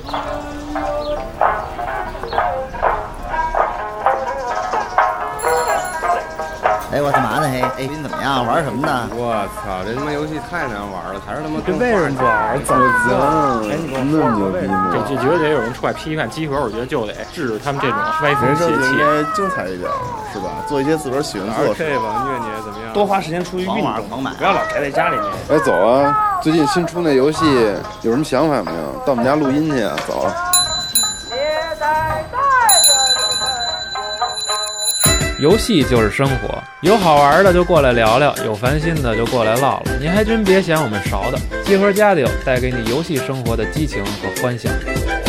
哎，我干嘛呢？嘿，哎，你怎么样？玩什么呢？ 我操，这他妈游戏太难玩了，还是他妈这为什么不玩？怎么哎，你跟我说说为什么？ 这绝对有人出来批判集合，我觉得就得制止他们这种歪风邪气。 应该精彩一点，是吧？做一些自个儿喜欢做的事。 这吧，虐你怎么样？ 多花时间出去运动，不要老宅在家里面。 哎，走啊！最近新出那游戏有什么想法没有？到我们家录音去啊！走。 游戏就是生活，有好玩的就过来聊聊，有烦心的就过来唠唠。你还真别嫌我们勺的，集合家里有带给你游戏生活的激情和欢笑。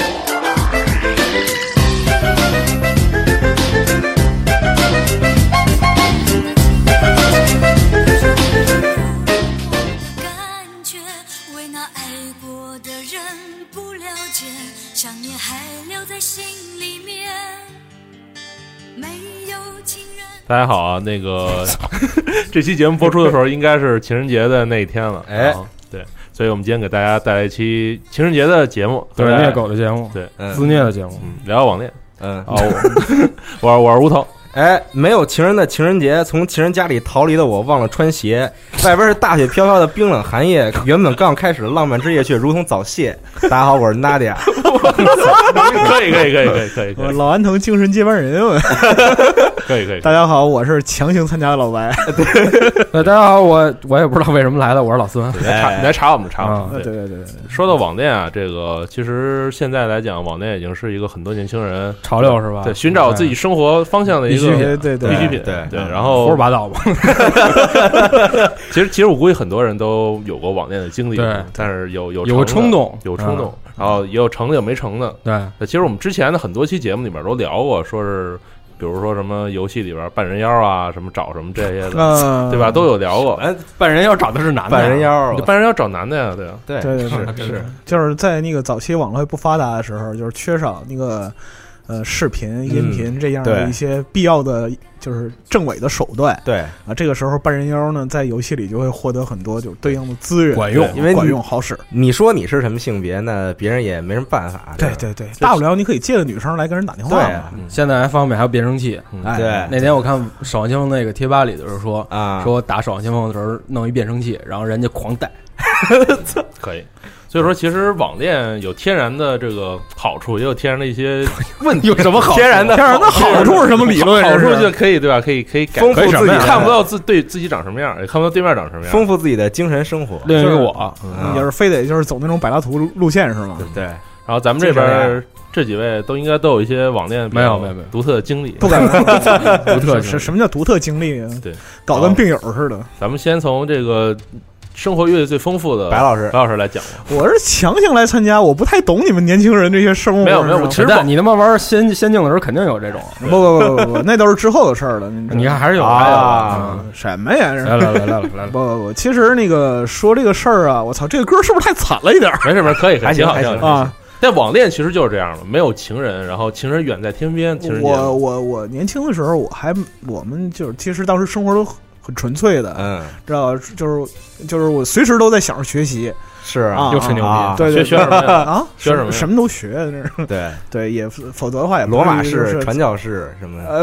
感觉为那爱过的人不了解，想念还留在心里面。没有情人。 大家好啊，那个这期节目播出的时候应该是情人节的那一天了， 哎， 对，所以我们今天给大家带来一期情人节的节目， 对，虐狗的节目， 对， 自虐的节目， 聊聊网恋，我是吴头。 哎，没有情人的情人节，从情人家里逃离的我忘了穿鞋，外边是大雪飘飘的冰冷寒夜，原本刚开始的浪漫之夜却如同早泄。大家好，我是 Nadia。 可以， 我老安藤精神接班人， 可以。 大家好，我是强行参加的老白。 大家好，我也不知道为什么来的，我是老孙。 你来查我们。 对。 说到网恋啊，这个其实现在来讲，网恋已经是一个很多年轻人潮流是吧？ 对，寻找自己生活方向的一个必需品。对，然后胡说八道吧。 其实我估计很多人都有过网恋的经历， 对， 但是有冲动， 然后也有成的，有没成的。 对， 其实我们之前的很多期节目里面都聊过，说是比如说什么游戏里边扮人妖啊，什么找什么这些的，对吧？都有聊过。 哎，扮人妖找的是男的， 扮人妖， 扮人妖找男的呀，对啊， 对， 是，就是在那个早期网络不发达的时候，就是缺少那个视频、音频这样的一些必要的就是政委的手段。 对啊，这个时候扮人妖呢，在游戏里就会获得很多就对应的资源， 管用， 因为管用好使。 你说你是什么性别，那别人也没什么办法。 对，大不了你可以借个女生来跟人打电话嘛。 对， 现在还方便，还有变声器。 对， 那天我看守望先锋那个贴吧里的时候说啊， 说打守望先锋的时候弄一变声器，然后人家狂带。 可以。所以说，其实网恋有天然的这个好处，也有天然的一些问题。 有什么好？ 天然的好处是什么理论？ 好处就可以对吧？可以改丰富自己， 看不到对自己长什么样，也看不到对面长什么样， 丰富自己的精神生活。 另一个我， 你就是非得就是走那种柏拉图路线是吗？ 对。 然后咱们这边这几位都应该都有一些网恋没有独特的经历， 不敢独特什么叫独特经历啊？ 对， 搞跟病友似的。 咱们先从这个生活阅历最丰富的白老师来讲吧。 我是强行来参加，我不太懂你们年轻人这些生活。 没有，其实你他妈玩仙境的时候肯定有这种。 不，那都是之后的事儿了。 你看还是有啊？什么呀？ 来， 不，其实那个说这个事儿啊，我操，这个歌是不是太惨了一点？ 没事，可以， 还行啊。 但网恋其实就是这样的，没有情人，然后情人远在天边。 我年轻的时候，我们就是其实当时生活都很纯粹的，知道就是我随时都在想着学习， 是啊， 又吹牛逼， 对， 学什么啊？ 学什么？ 什么都学，对，也否则的话也罗马式、传教士什么的。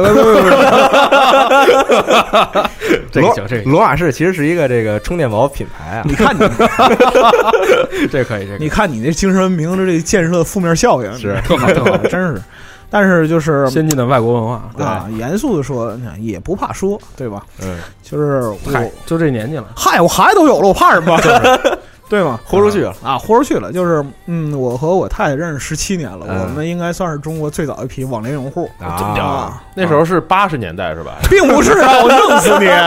这个罗马式其实是一个这个充电宝品牌啊。 你看你， 这可以， 你看你那精神文明的这建设的负面效应是特好，真是。但是就是先进的外国文化啊，严肃的说也不怕说，对吧？就是就这年纪了， 嗨，我孩子都有了，我怕什么？对吗？ 豁出去了啊，豁出去了。就是我和我太太认识17年了，我们应该算是中国最早一批网恋用户啊。那时候是80年代是吧？ 并不是啊，我弄死你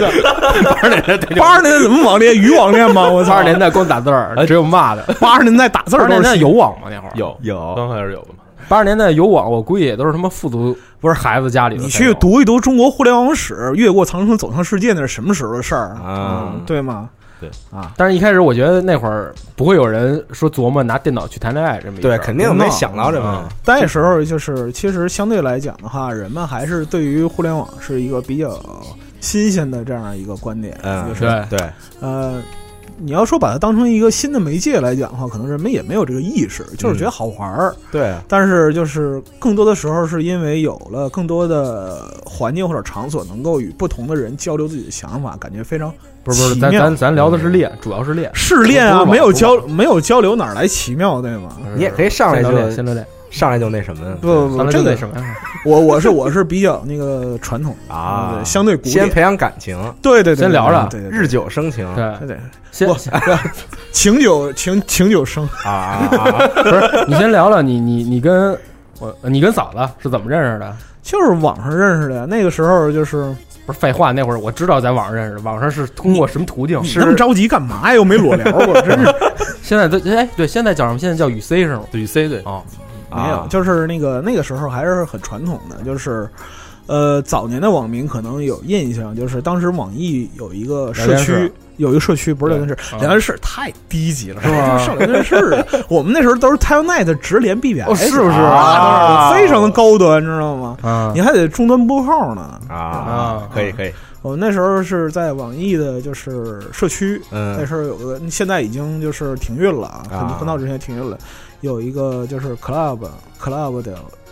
！80年代怎么网恋？语网恋吗？我操！ 80年代光打字儿，只有骂的。 80年代打字儿 ，80年代有网吗？那会儿有，刚开始有的嘛。 80年代有网，我估计也都是他妈富足，不是孩子家里的。 你去读一读中国互联网史，越过长城走向世界，那是什么时候的事儿啊？对吗？ 对啊， 但是一开始我觉得那会儿不会有人说琢磨拿电脑去谈恋爱这么一对，肯定没想到这么。 那时候就是其实相对来讲的话，人们还是对于互联网是一个比较新鲜的这样一个观点。 对， 你要说把它当成一个新的媒介来讲的话，可能人们也没有这个意识，就是觉得好玩儿。 对， 但是就是更多的时候是因为有了更多的环境或者场所，能够与不同的人交流自己的想法，感觉非常不是，咱聊的是练，主要是练， 是练啊，没有交流哪来奇妙，对吗？ 你也可以上来就先练。 上来就那什么？ 不，这个什么？ 我是比较那个传统啊， 相对古典， 先培养感情， 对， 先聊着， 日久生情， 对，先情久生啊， 不是，你先聊聊你跟嫂子是怎么认识的？ 就是网上认识的，那个时候就是不是废话，那会儿我知道在网上认识，网上是通过什么途径？ 你那么着急干嘛呀？又没裸聊过，真是。 现在都对，现在叫什么？现在叫语 C 是吗？ 语 C 对哦。 没有，就是那个时候还是很传统的，就是早年的网民可能有印象，就是当时网易有一个社区，不是聊天室，聊天室太低级了，是吧？上聊天室，我们那时候都是 Telnet 直连 BBS， 是不是啊？非常的高端，知道吗？你还得终端拨号呢可以。 我那时候是在网易的，就是社区，那时候有个，现在已经就是停运了啊，很早之前停运了。有一个就是 club 的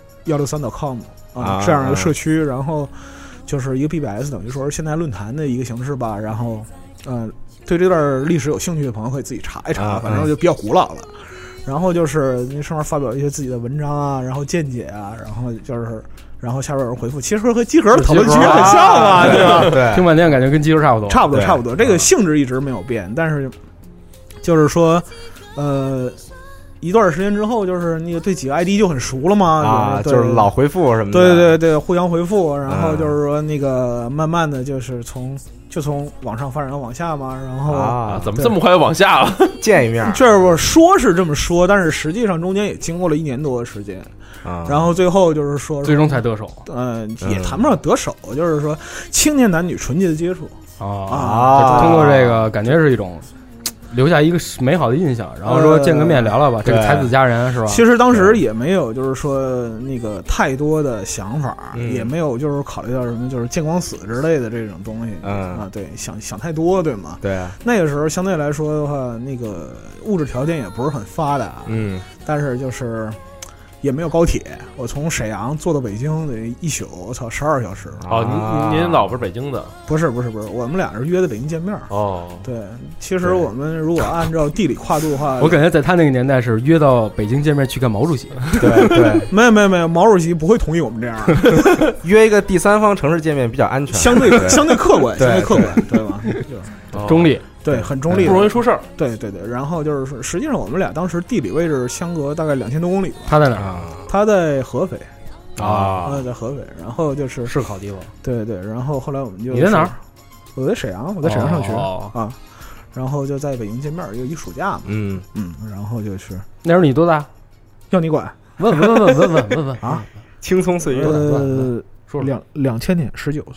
163.com 这样一个社区，然后就是一个 BBS， 等于说是现在论坛的一个形式吧。然后对这段历史有兴趣的朋友可以自己查一查，反正就比较古老了。然后就是那上面发表一些自己的文章啊，然后见解啊，然后下边有人回复，其实和集合讨论区很像啊，对吧？ 对， 听半天感觉跟集合差不多。 这个性质一直没有变，但是就是说一段时间之后，就是那个对几个 ID 就很熟了嘛， 就是老回复什么的， 对，互相回复，然后就是说那个慢慢的就是从往上发展到往下嘛，然后怎么这么快就往下了？ 见一面， 这我说是这么说，但是实际上中间也经过了1年多的时间。然后最后就是说， 最终才得手。 也谈不上得手，就是说青年男女纯洁的接触通过这个感觉是一种留下一个美好的印象，然后说见个面聊聊吧，这个才子佳人是吧？ 其实当时也没有就是说那个太多的想法，也没有就是考虑到什么就是见光死之类的这种东西。对，想太多，对吗？ 对， 那个时候相对来说的话，那个物质条件也不是很发达，但是就是也没有高铁，我从沈阳坐到北京得一宿，我操，12小时。 您老婆是北京的？ 不是，我们俩是约在北京见面。对，其实我们如果按照地理跨度的话， 我感觉在他那个年代是约到北京见面去看毛主席。 对， 没有，毛主席不会同意我们这样。 约一个第三方城市见面比较安全， 相对客观，对吧？ 中立。 对，很中立， 不容易出事儿。 对，然后就是说，实际上我们俩当时地理位置相隔大概2000多公里吧。 他在哪儿？ 他在合肥在合肥。然后就是好地方。 对，然后后来我们就你在哪儿？ 我在沈阳，上学然后就在北京见面，有一暑假嘛。然后就是那时候你多大？ 要你管？ 问啊！ 青葱岁月。 说 2000年19岁。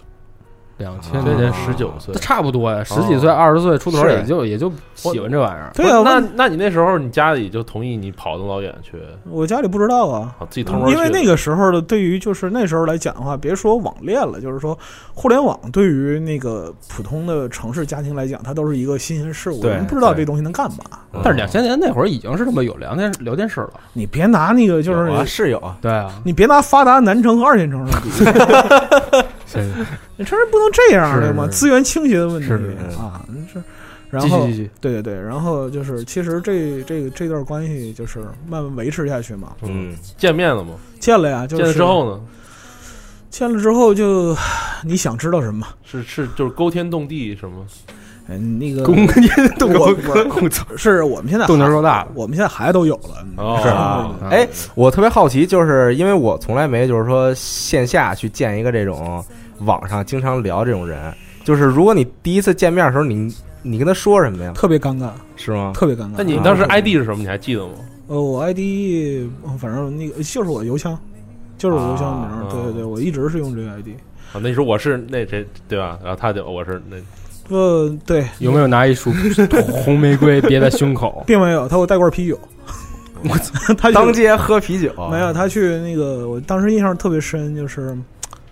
2000 年19岁， 差不多呀，10几岁、20岁出头也就喜欢这玩意儿。 对啊， 那你那时候你家里就同意你跑那么老远去？ 我家里不知道啊， 自己偷摸去。 因为那个时候的，对于就是那时候来讲的话，别说网恋了，就是说互联网对于那个普通的城市家庭来讲，它都是一个新鲜事物，我们不知道这东西能干嘛。 但是2000年那会儿已经是这么有聊天室了。 你别拿那个就是是有， 对啊， 你别拿发达南城和2线城市比。你承认不能这样对吗？资源倾斜的问题啊，是。然后对，然后就是其实这段关系就是慢慢维持下去嘛。 见面了吗？ 见了呀，就是见了之后呢？ 见了之后就你想知道什么？ 是就是沟天动地什么？ 那个宫天动地是我们现在动静说大了， 我们现在孩子都有了。 是我特别好奇，就是因为我从来没就是说线下去见一个这种网上经常聊这种人，就是如果你第一次见面的时候，你跟他说什么呀？ 特别尴尬， 是吗？ 特别尴尬。 那你当时 ID 是什么？你还记得吗？ 我 ID 反正那个就是我邮箱，就是我邮箱名。对，我一直是用这个 ID。 那你说我是那谁对吧？然后他就我是那。 对， 有没有拿一束红玫瑰别在胸口？ 并没有，他给我带罐啤酒。 我操，他当街喝啤酒？ 没有，他去那个，我当时印象特别深，就是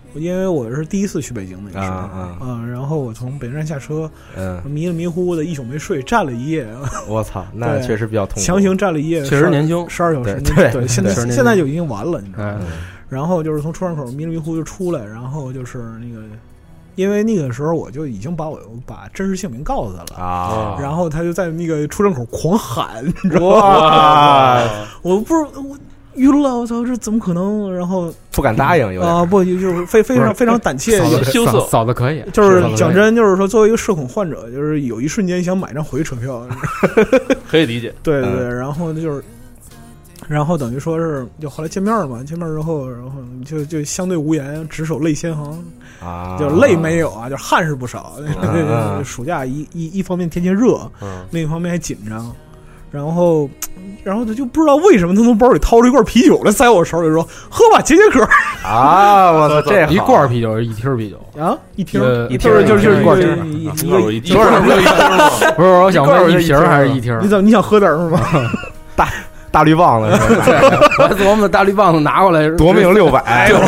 因为我是第一次去北京那个时候然后我从北京站下车，迷了迷糊的，一宿没睡，站了一夜。 我操，那确实比较痛苦， 强行站了一夜， 确实年轻 ，12小时，对，现在就已经完了，你知道吗？然后就是从出站口迷了迷糊就出来，然后就是那个。因为那个时候我就已经把真实姓名告诉他了啊，然后他就在那个出站口狂喊，你知道吗？我不是我晕了，我操，这怎么可能？然后不敢答应，有点不就是非常胆怯， 羞涩，嫂子可以， 就是讲真，就是说作为一个社恐患者，就是有一瞬间想买张回车票， 可以理解， 对，然后就是。然后等于说是，就后来见面了嘛，见面之后，然后就相对无言，只手泪先行啊，就泪没有啊，就汗是不少。暑假一方面天气热，另一方面还紧张，然后他就不知道为什么他从包里掏出一罐啤酒来塞我手里说喝吧解解渴啊！我操，这一罐啤酒是1听啤酒啊，一听就是一罐一听， 不是我想问1瓶还是1听？ 你想喝点是吗？ 大绿棒子， 我琢磨大绿棒子拿过来， 夺命600，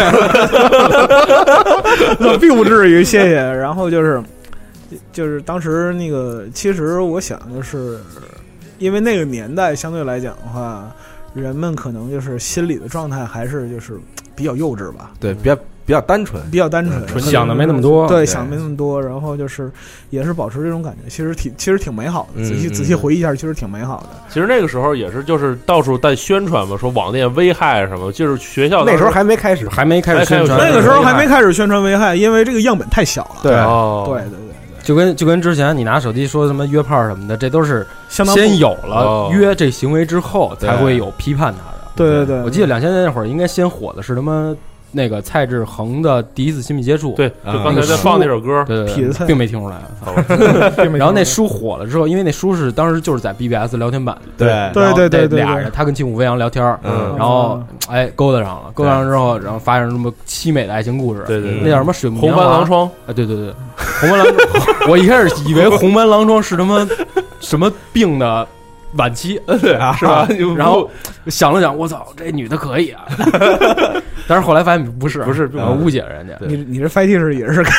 那并不至于，谢谢。然后就是当时那个，其实我想就是因为那个年代相对来讲的话，人们可能就是心理的状态还是就是比较幼稚吧， 对，比较单纯， 想的没那么多， 对，想没那么多，然后就是也是保持这种感觉，其实挺美好的。仔细回忆一下，其实挺美好的。 其实那个时候也是，就是到处在宣传嘛，说网恋危害什么，就是学校那时候还没开始宣传， 那个时候还没开始宣传危害，因为这个样本太小了。对， 就跟之前你拿手机说什么约炮什么的，这都是先有了约这行为之后才会有批判他的。 对， 我记得2000年那会儿应该先火的是他妈。那个蔡志恒的第一次亲密接触， 对，就刚才在放那首歌， 对，并没听出来。然后那书火了之后，因为那书是当时就是在 BBS 聊天版， 对， 俩人他跟金虎飞扬聊天，然后勾搭上了之后，然后发生这么凄美的爱情故事， 对， 那叫什么水木红斑狼疮啊，对，红斑狼疮，我一开始以为红斑狼疮是他妈什么病的。晚期， 对啊，是吧？ 然后想了想，我操，这女的可以啊！但是后来发现不是，我误解人家。 你这 fetish 也是，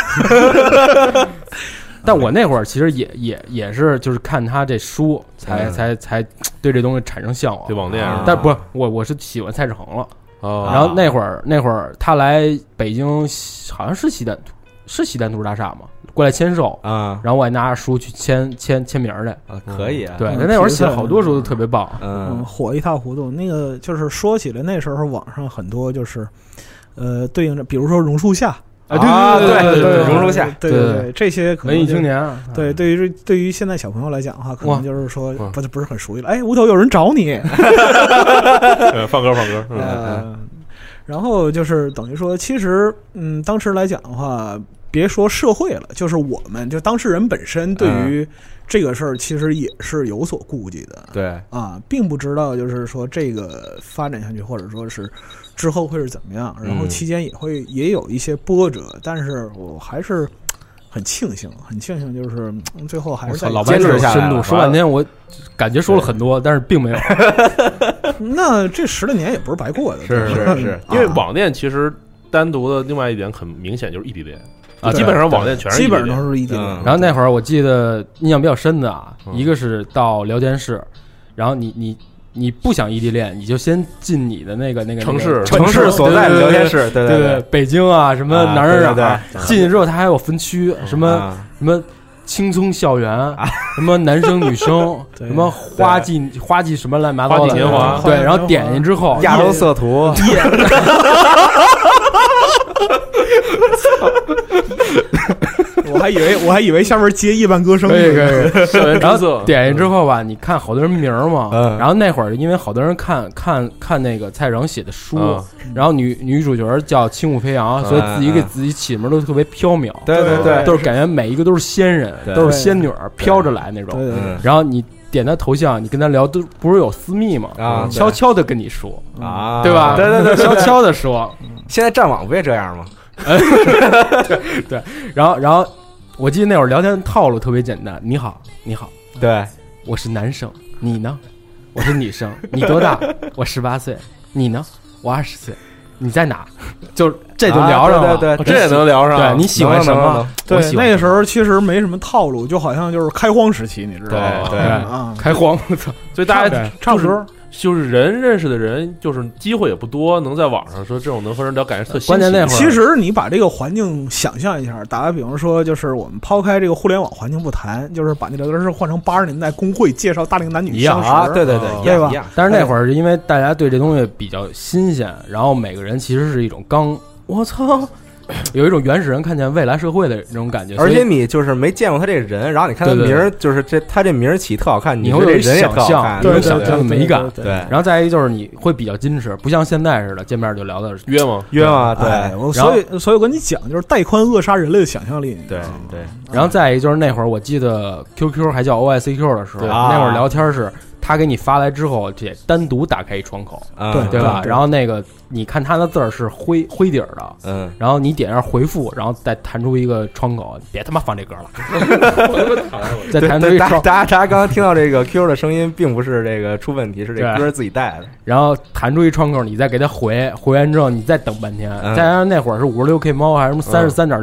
但我那会儿其实也是，就是看他这书，才对这东西产生向往， 对网恋。 但不是我是喜欢蔡志恒了。然后那会儿他来北京，好像是西单图大厦嘛。过来签售啊，然后我还拿着书去签名去啊，可以啊。 对，那会儿写了好多书都特别棒， 火一塌糊涂。那个就是说起来，那时候网上很多就是对应着，比如说榕树下啊， 对，榕树下， 对，这些可能文艺青年， 对，对于现在小朋友来讲的话，可能就是说不是很熟悉了。哎，屋头有人找你， 放歌， 然后就是等于说，其实当时来讲的话。别说社会了，就是我们就当事人本身对于这个事儿其实也是有所顾忌的。 对啊，并不知道就是说这个发展下去，或者说是之后会是怎么样，然后期间也有一些波折，但是我还是很庆幸，就是最后还是在老白这深度说半天，我感觉说了很多，但是并没有。 那这10来年也不是白过的， 是，因为网恋其实单独的另外一点很明显就是异地恋。啊，基本上网恋全是基本上都是异地恋。 然后那会儿我记得印象比较深的啊，一个是到聊天室，然后你不想异地恋，你就先进你的那个城市所在的聊天室，对， 北京啊什么哪儿进去之后，它还有分区，什么青葱校园，什么男生女生，什么花季什么乱七八糟的， 花季年华， 对，然后点进之后， 亚洲色图。 我还以为下面接夜半歌声， 可以。然后点进之后吧，你看好多人名嘛，然后那会儿因为好多人看那个蔡荣写的书，然后女主角叫轻舞飞扬，所以自己给自己起的名都特别飘渺， 对， 都是感觉每一个都是仙人，都是仙女飘着来那种。然后你点他头像，你跟他聊，都不是有私密嘛？啊，悄悄的跟你说啊， 对吧？ 对， 悄悄的说。 现在战网不也这样吗？ 对，然后我记得那会儿聊天套路特别简单，你好， 对， 我是男生，你呢？我是女生，你多大？我18岁，你呢？我20岁， 你在哪？就这就聊上了， 对， 这也能聊上。 对，你喜欢什么？ 对，那个时候其实没什么套路，就好像就是开荒时期，你知道吗？ 对啊，开荒， 所以大家差不多。 就是人认识的人，就是机会也不多，能在网上说这种能和人聊，感觉特新奇。 关键那会儿， 其实你把这个环境想象一下，打个比方说，就是我们抛开这个互联网环境不谈，就是把那聊天室换成80年代工会介绍大龄男女相识， 对对吧？ 但是那会儿是因为大家对这东西比较新鲜，然后每个人其实是一种刚，我操。有一种原始人看见未来社会的那种感觉， 而且你就是没见过他这个人，然后你看他名儿，就是他这名儿起特好看， 你会有人也特好看， 有想象的美感， 对。 然后再一个就是你会比较矜持，不像现在似的见面就聊的约吗？ 对。所以我跟你讲，就是带宽扼杀人类的想象力。 对。 然后再一个就是那会儿我记得 QQ 还叫 OICQ 的时候，那会儿聊天是他给你发来之后，得单独打开一窗口，对吧？然后那个你看他的字儿是灰底儿的，然后你点上回复，然后再弹出一个窗口，别他妈放这歌了，再弹出一窗。 大家刚刚听到这个 Q 的声音，并不是这个出问题，是这歌自己带的。 然后弹出一窗口，你再给他回完之后，你再等半天。再加上那会儿是56K 猫还是什么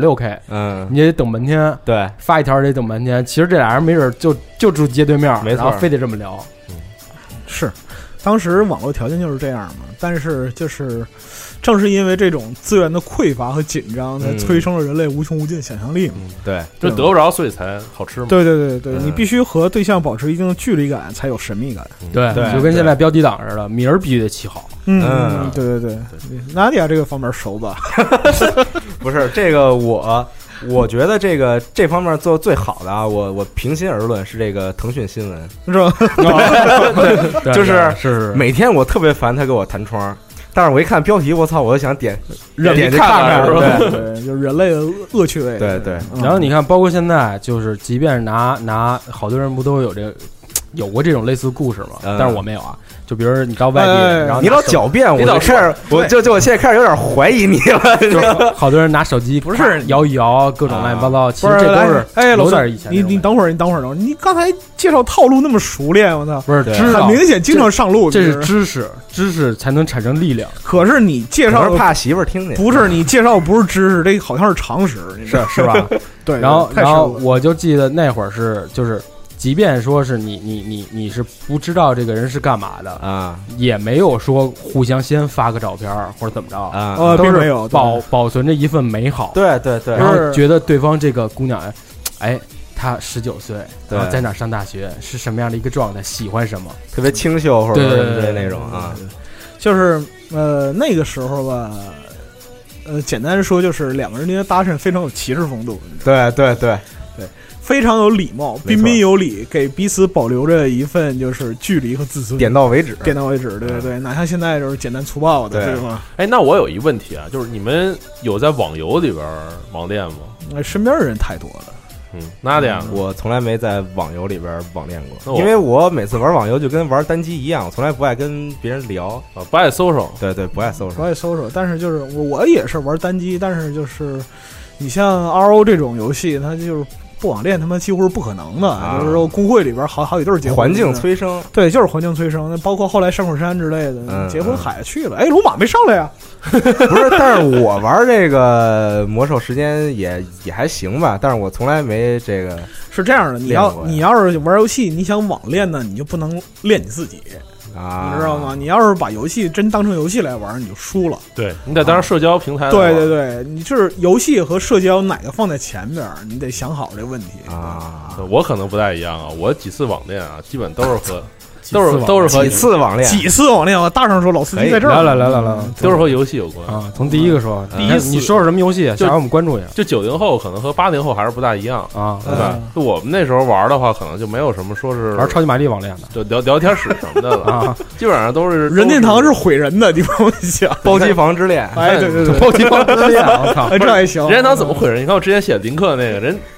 33.6K，你也得等半天。 对， 发一条得等半天。其实这俩人没准就住街对面， 没错， 然后非得这么聊。 是，当时网络条件就是这样嘛，但是就是正是因为这种资源的匮乏和紧张，才催生了人类无穷无尽想象力嘛。 对， 就得不着，所以才好吃嘛。 对，你必须和对象保持一定的距离感，才有神秘感。 对，就跟现在标题党似的，名儿必须得起好。 对，娜迪亚这个方面熟吧？ 不是这个我觉得这方面做最好的啊，我平心而论是这个腾讯新闻， 是吧？ 对， 就是每天我特别烦他给我弹窗，但是我一看标题，我操，我就想点去看看， 对，就是人类的恶趣味。 对。 然后你看，包括现在，就是即便是拿好多人不都有过这种类似故事吗？但是我没有啊。就比如你到外地，然后你老狡辩，我现在开始有点怀疑你了。 就好多人拿手机不是摇一摇，各种乱七八糟。其实这都是有点以前。你等会儿，你刚才介绍套路那么熟练，我操！ 不是， 很明显经常上路。 这是知识才能产生力量。 可是你介绍怕媳妇儿听见， 不是你介绍不是知识，这好像是常识， 是吧？ 对。 然后我就记得那会儿就是。即便说是你是不知道这个人是干嘛的啊， 也没有说互相先发个照片或者怎么着啊， 都是保存着一份美好。 对， 然后觉得对方这个姑娘，哎，她19岁，然后在哪上大学，是什么样的一个状态，喜欢什么， 特别清秀或者对那种啊， 就是那个时候吧。简单说就是两个人之间搭讪非常有骑士风度。 对， 非常有礼貌，彬彬有礼，给彼此保留着一份就是距离和自尊， 点到为止， 对，哪像现在就是简单粗暴的，对吗？ 哎，那我有一问题啊，就是你们有在网游里边网恋吗？ 身边的人太多了。 那的呀， 我从来没在网游里边网恋过，因为我每次玩网游就跟玩单机一样，我从来不爱跟别人聊， 不爱搜手， 对，不爱搜手，但是就是我也是玩单机，但是就是你像 RO 这种游戏，它就是。不网恋他妈几乎是不可能的，就是说工会里边好几对结婚， 环境催生， 对，就是环境催生。包括后来上口山之类的，结婚海去了，哎，鲁马没上来呀？ 不是，但是我玩这个魔兽时间也还行吧，但是我从来没这个。 是这样的，你要是玩游戏，你想网恋呢，你就不能练你自己。你知道吗？你要是把游戏真当成游戏来玩，你就输了。 对，你得当社交平台。 对，你就是游戏和社交哪个放在前边，你得想好这个问题啊。我可能不太一样啊，我几次网恋啊，基本都是和几次网恋， 我大声说，老司机在这儿，来， 都是和游戏有关啊。从第一个说，你说说什么游戏？下回我们关注一下。 就90后可能和80后还是不大一样啊， 对吧？就我们那时候玩的话，可能就没有什么说是玩超级玛丽网恋的， 就聊天室什么的了啊。基本上都是任天堂是毁人的，你帮我想。 包机房之恋， 哎，对， 包机房之恋，我操， 这还行。 任天堂怎么毁人？你看我之前写林克那个人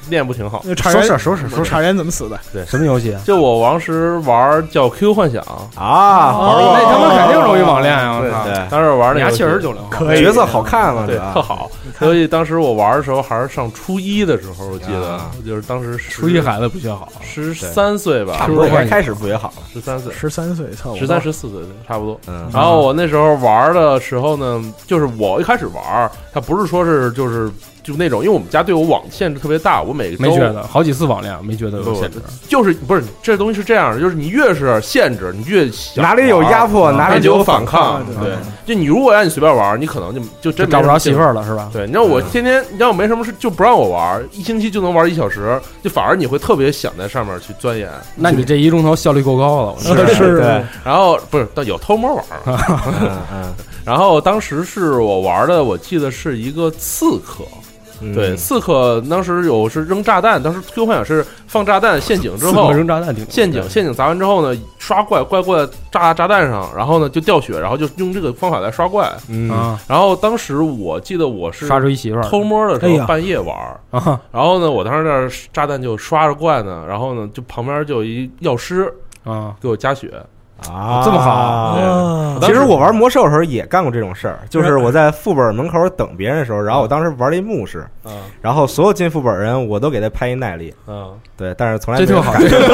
练不挺好。 收拾叉人怎么死的？ 对， 什么游戏？ 就我当时玩叫 QQ 幻想啊， 那他们肯定容易网恋啊！ 对， 当时玩那个 70-90， 角色好看嘛， 对，特好。所以当时我玩的时候还是上初1的时候，我记得就是当时初1孩子不学好 ，13岁吧， 差不多开始不学好了 ，13岁差不多 ，13、14岁差不多。然后我那时候玩的时候呢，就是我一开始玩，它不是说是就那种，因为我们家对我网限制特别大，我每个没觉得好几次网恋没觉得有限制， 就是不是这东西是这样的，就是你越是限制，你越哪里有压迫，哪里就有反抗。对，就你如果让你随便玩，你可能就真找不着媳妇儿了，是吧？ 对，你让我天天，你让我没什么事就不让我玩，1星期就能玩1小时，就反而你会特别想在上面去钻研。 那你这1钟头效率够高了， 是。 对，然后不是有偷摸玩然后当时是我玩的，我记得是一个刺客。对，刺客当时是扔炸弹，当时 QQ 幻想是放炸弹陷阱之后扔炸弹陷阱砸完之后呢，刷怪过在炸弹上，然后呢就掉血，然后就用这个方法来刷怪。然后当时我记得我是刷出一媳妇儿， 偷摸的时候半夜玩，然后呢我当时那炸弹就刷着怪呢，然后呢就旁边就有一药师给我加血。 这么好！ 其实我玩魔兽的时候也干过这种事儿，就是我在副本门口等别人的时候，然后我当时玩了一牧师，然后所有进副本人我都给他拍一耐力，对，但是从来没有好，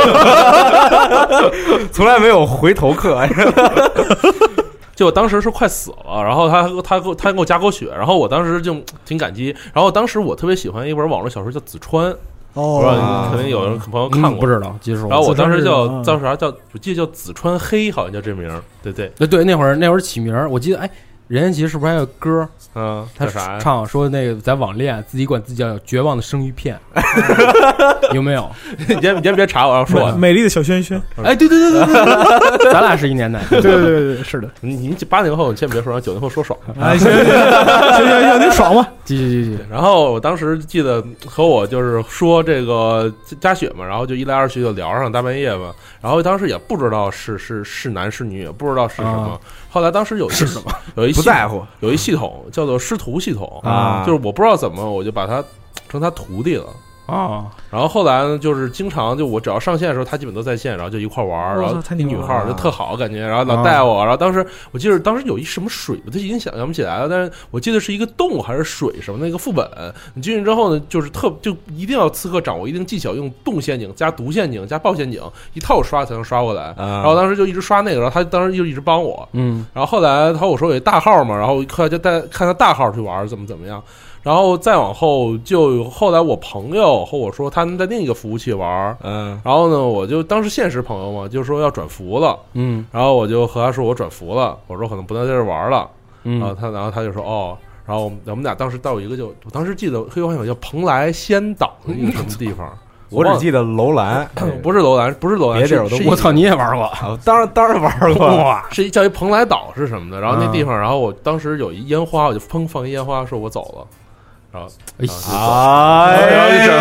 从来没有回头客。 就我当时是快死了，然后他给我加口血，然后我当时就挺感激。然后当时我特别喜欢一本网络小说叫《子川》。不知道肯定有人朋友看过， 不知道。 然后我当时叫啥叫，我记得叫子川黑，好像叫这名。对， 那会儿起名，我记得任贤齐是不是还有歌？他啥唱说那个在网恋，自己管自己叫绝望的生鱼片，有没有？ 你先别查，我要说美丽的小轩轩。 哎，对，咱俩是一年代。 对，是的。 你80后你先别说，让90后说爽。 哎，行，你爽吗？ 继续。 然后我当时记得和我就是说这个加血嘛，然后就一来二去就聊上大半夜嘛。然后当时也不知道是男是女，也不知道是什么。后来当时有一不在乎， 有一系统叫做师徒系统就是我不知道怎么我就把它成他徒弟了。然后后来呢，就是经常就我只要上线的时候，他基本都在线，然后就一块玩，然后一女号就特好感觉，然后老带我，然后当时我记得当时有一什么水，我都已经想不起来了，但是我记得是一个洞还是水什么那个副本，你进去之后呢，就是就一定要刺客掌握一定技巧，用洞陷阱加毒陷阱加爆陷阱一套刷才能刷过来，然后当时就一直刷那个，然后他当时就一直帮我，然后后来他我说有大号嘛，然后就带看他大号去玩怎么样。然后再往后，就后来我朋友和我说他能在另一个服务器玩，然后呢，我就当时现实朋友嘛，就说要转服了，然后我就和他说我转服了，我说可能不能在这玩了，然后他就说然后我们俩当时到一个我当时记得黑幻想叫蓬莱仙岛的一个什么地方。 我只记得楼兰， 不是楼兰， 别地儿我操，你也玩过？ 当然玩过， 哇，是叫一蓬莱岛是什么的？然后那地方，然后我当时有一烟花，我就放一烟花，说我走了。然后一整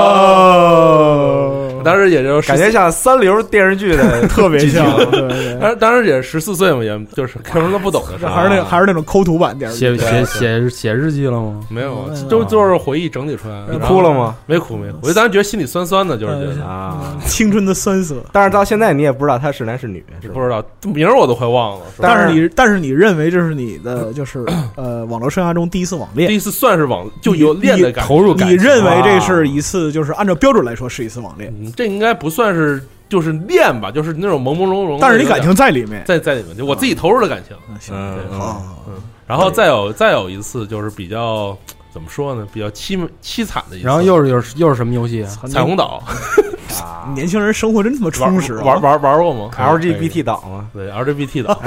个，当时也就感觉像三流电视剧的， 特别像。对， 当时也14岁嘛，也就是看什么都不懂的时候， 还是那种抠图版电视剧。 写日记了吗？ 没有，就是回忆整理出来。 你哭了吗？ 没哭。我就当时觉得心里酸酸的，就是觉得青春的酸涩。 但是到现在你也不知道他是男是女， 不知道名儿我都快忘了。 但是你认为这是你的就是网络生涯中第一次网恋， 第一次算是就有恋的感觉， 投入感。 你认为这是一次就是按照标准来说是一次网恋？ 这应该不算是就是恋吧，就是那种朦朦胧胧。 但是你感情在里面， 在里面，就我自己投入的感情。然后再有一次就是比较怎么说呢，比较凄惨的一次。 然后又是什么游戏啊？ 彩虹岛。 年轻人生活真他妈充实。 玩过吗 ？LGBT 岛吗？ 对 LGBT 岛。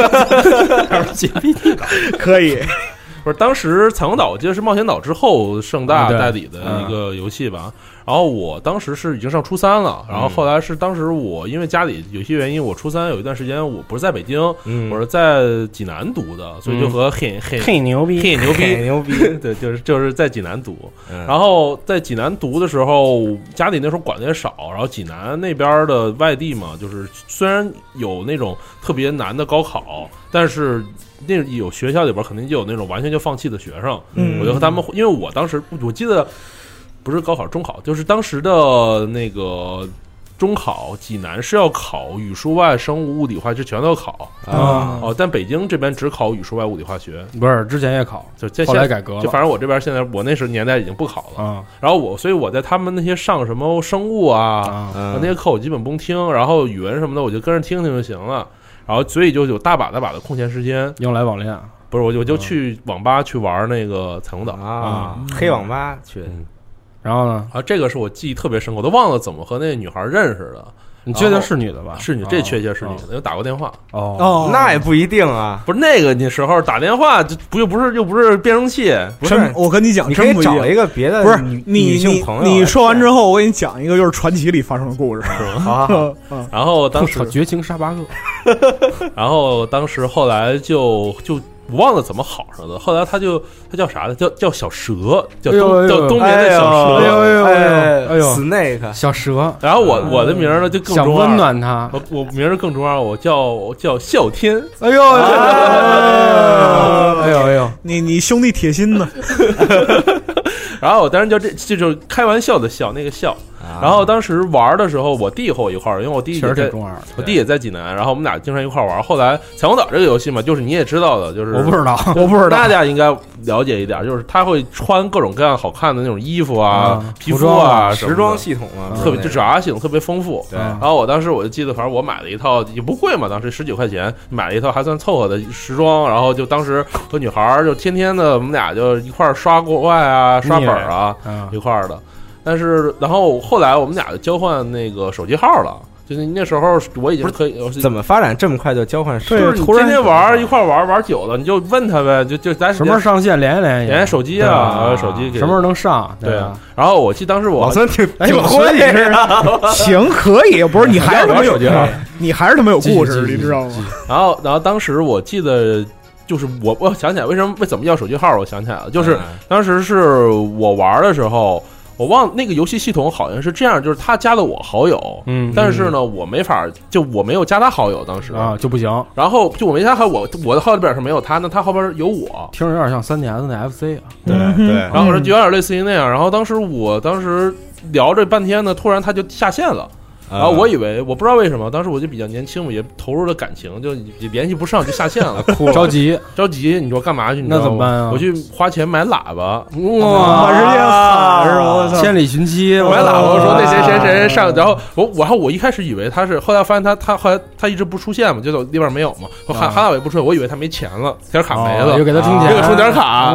LGBT 岛可以。 不是，当时彩虹岛我记得是冒险岛之后盛大代理的一个游戏吧。然后我当时是已经上初3了，然后后来是当时我因为家里有些原因，我初3有一段时间我不是在北京，我是在济南读的，所以就和很牛逼， 对，就是在济南读。然后在济南读的时候，家里那时候管的也少，然后济南那边的外地嘛，就是虽然有那种特别难的高考，但是那有学校里边肯定就有那种完全就放弃的学生。我就和他们，因为我当时我记得不是高考，中考，就是当时的那个中考，济南是要考语数外、生物、物理、化学全都要考但北京这边只考语数外、物理、化学， 不是之前也考， 就后来改革了。 就反正我这边现在我那时候年代已经不考了然后所以我在他们那些上什么生物那些课我基本不用听，然后语文什么的我就跟着听听就行了。然后所以就有大把的空闲时间用来网恋， 不是我就去网吧去玩那个彩虹岛黑网吧去。 然后呢？ 这个是我记忆特别深，我都忘了怎么和那女孩认识的。 你确定是女的吧？ 是女，这确切是女的，又打过电话。 那也不一定啊。 不是那个那时候打电话，又不是变声器，不是。 我跟你讲， 你可以找一个别的， 不是女性朋友。 你说完之后，我给你讲一个就是传奇里发生的故事。 然后当时绝情沙巴克， 然后当时后来就。我忘了怎么好上的，后来他叫啥的，叫小蛇，叫东边的小蛇， 哎呦 ，Snake 小蛇。 然后我的名呢就更想温暖他， 我名儿更重要，我叫笑天。 哎呦哎呦， 你兄弟铁心呢？ 然后我当时叫这就是开玩笑的笑，那个笑。然后当时玩的时候，我弟和我一块儿，因为我弟也在济南，然后我们俩经常一块儿玩。后来彩虹岛这个游戏嘛，就是你也知道的，就是我不知道， 大家应该了解一点，就是他会穿各种各样好看的那种衣服皮肤时装系统特别就爪牙系统特别丰富。 对。 然后我当时我就记得，反正我买了一套也不贵嘛，当时10几块钱买了一套还算凑合的时装，然后就当时和女孩就天天的我们俩就一块儿刷国外刷本一块儿的。但是，然后后来我们俩就交换那个手机号了，就是那时候我已经可以怎么发展这么快就交换？ 就是你天天一块玩久了，你就问他呗，就咱什么时候上线联系手机手机什么时候能上？ 对啊。然后我记得当时我老孙挺会行可以，不是你还是他妈有你还是他妈有故事，你知道吗？ 然后当时我记得。就是我想起来为怎么要手机号，我想起来了，就是当时是我玩的时候，我忘了那个游戏系统好像是这样，就是他加了我好友，但是呢我没法，就我没有加他好友，当时就不行。 然后就我没加他，我的号里边是没有他，那他后边有我， 听着有点像3DS 那 FC 啊， 对。 然后就有点类似于那样。然后当时聊着半天呢，突然他就下线了。然后我以为我不知道为什么，当时我就比较年轻嘛，也投入了感情，就也联系不上就下线了， 哭了，着急， 你说干嘛去？ 那怎么办啊？ 我去花钱买喇叭， 哇，人家惨是吧？ 千里寻妻， 买喇叭，我说那谁上，然后我一开始以为他是，后来发现他后来他一直不出现嘛，就里边没有嘛，韩大伟不出现，我以为他没钱了，点卡没了， 又给他充钱， 又充点卡。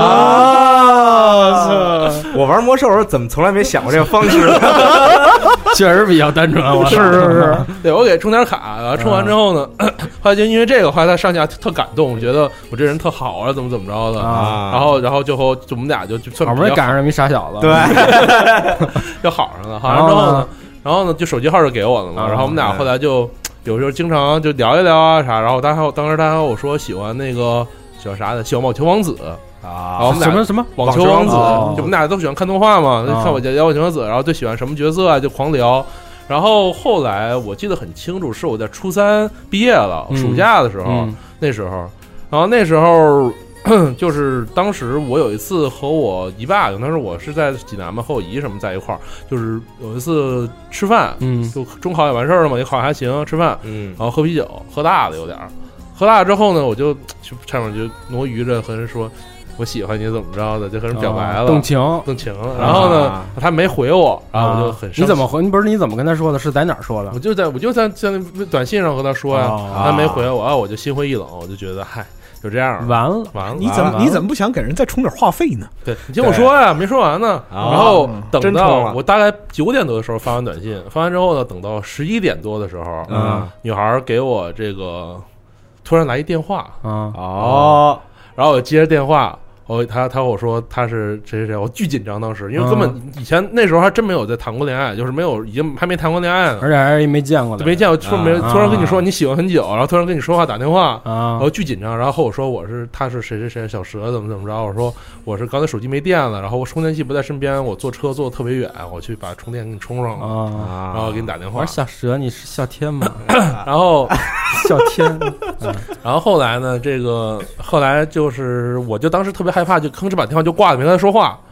我玩魔兽时候怎么从来没想过这个方式？ 确实比较单纯， 是， 对，我给充点卡，充完之后呢，后来就因为这个，后来他上下特感动，觉得我这人特好啊，怎么着的然后就我们俩就算好不容易赶上这么一傻小子， 对， 就好上了，好上之后呢，就手机号就给我了嘛，然后我们俩后来就有时候经常就聊一聊啊啥，然后当时他和我说喜欢啥的，喜欢网球王子。然后我们俩什么网球王子，就我们俩都喜欢看动画嘛，看我聊网球王子，然后最喜欢什么角色啊，就狂聊。然后后来我记得很清楚，是我在初3毕业了，暑假的时候，那时候，然后那时候就是当时我有一次和我姨爸，当时我是在济南嘛，和我姨什么在一块儿，就是有一次吃饭，就中考也完事儿了嘛，也考还行，吃饭，然后喝啤酒，喝大了有点儿，喝大了之后呢，我就上面就挪鱼着和人说。我喜欢你怎么着的，就和人表白了， 动情了。然后呢，他没回我，然后我就很生气。 你怎么回？你怎么跟他说的？是在哪儿说的？ 我就在那短信上和他说呀，他没回我，我就心灰意冷，我就觉得嗨，就这样， 完了。 你怎么不想给人再充点话费呢？ 对你听我说呀，没说完呢。然后等到我大概9点多的时候发完短信，发完之后呢，等到11点多的时候，女孩给我这个突然来一电话，然后我接着电话。他和我说他是谁，我巨紧张当时，因为根本以前那时候还真没有在谈过恋爱，就是已经还没谈过恋爱呢， 而且还是没见过的， 没见过，突然跟你说你喜欢很久，然后突然跟你说话打电话，然后巨紧张，然后和我说他是谁小蛇怎么着，我说我是刚才手机没电了，然后我充电器不在身边，我坐车坐得特别远，我去把充电给你充上了，然后给你打电话。 我说小蛇你是笑天吗？ 然后笑天， 然后后来呢，后来就是我就当时特别害怕，就吭哧把电话就挂了，没跟他说话。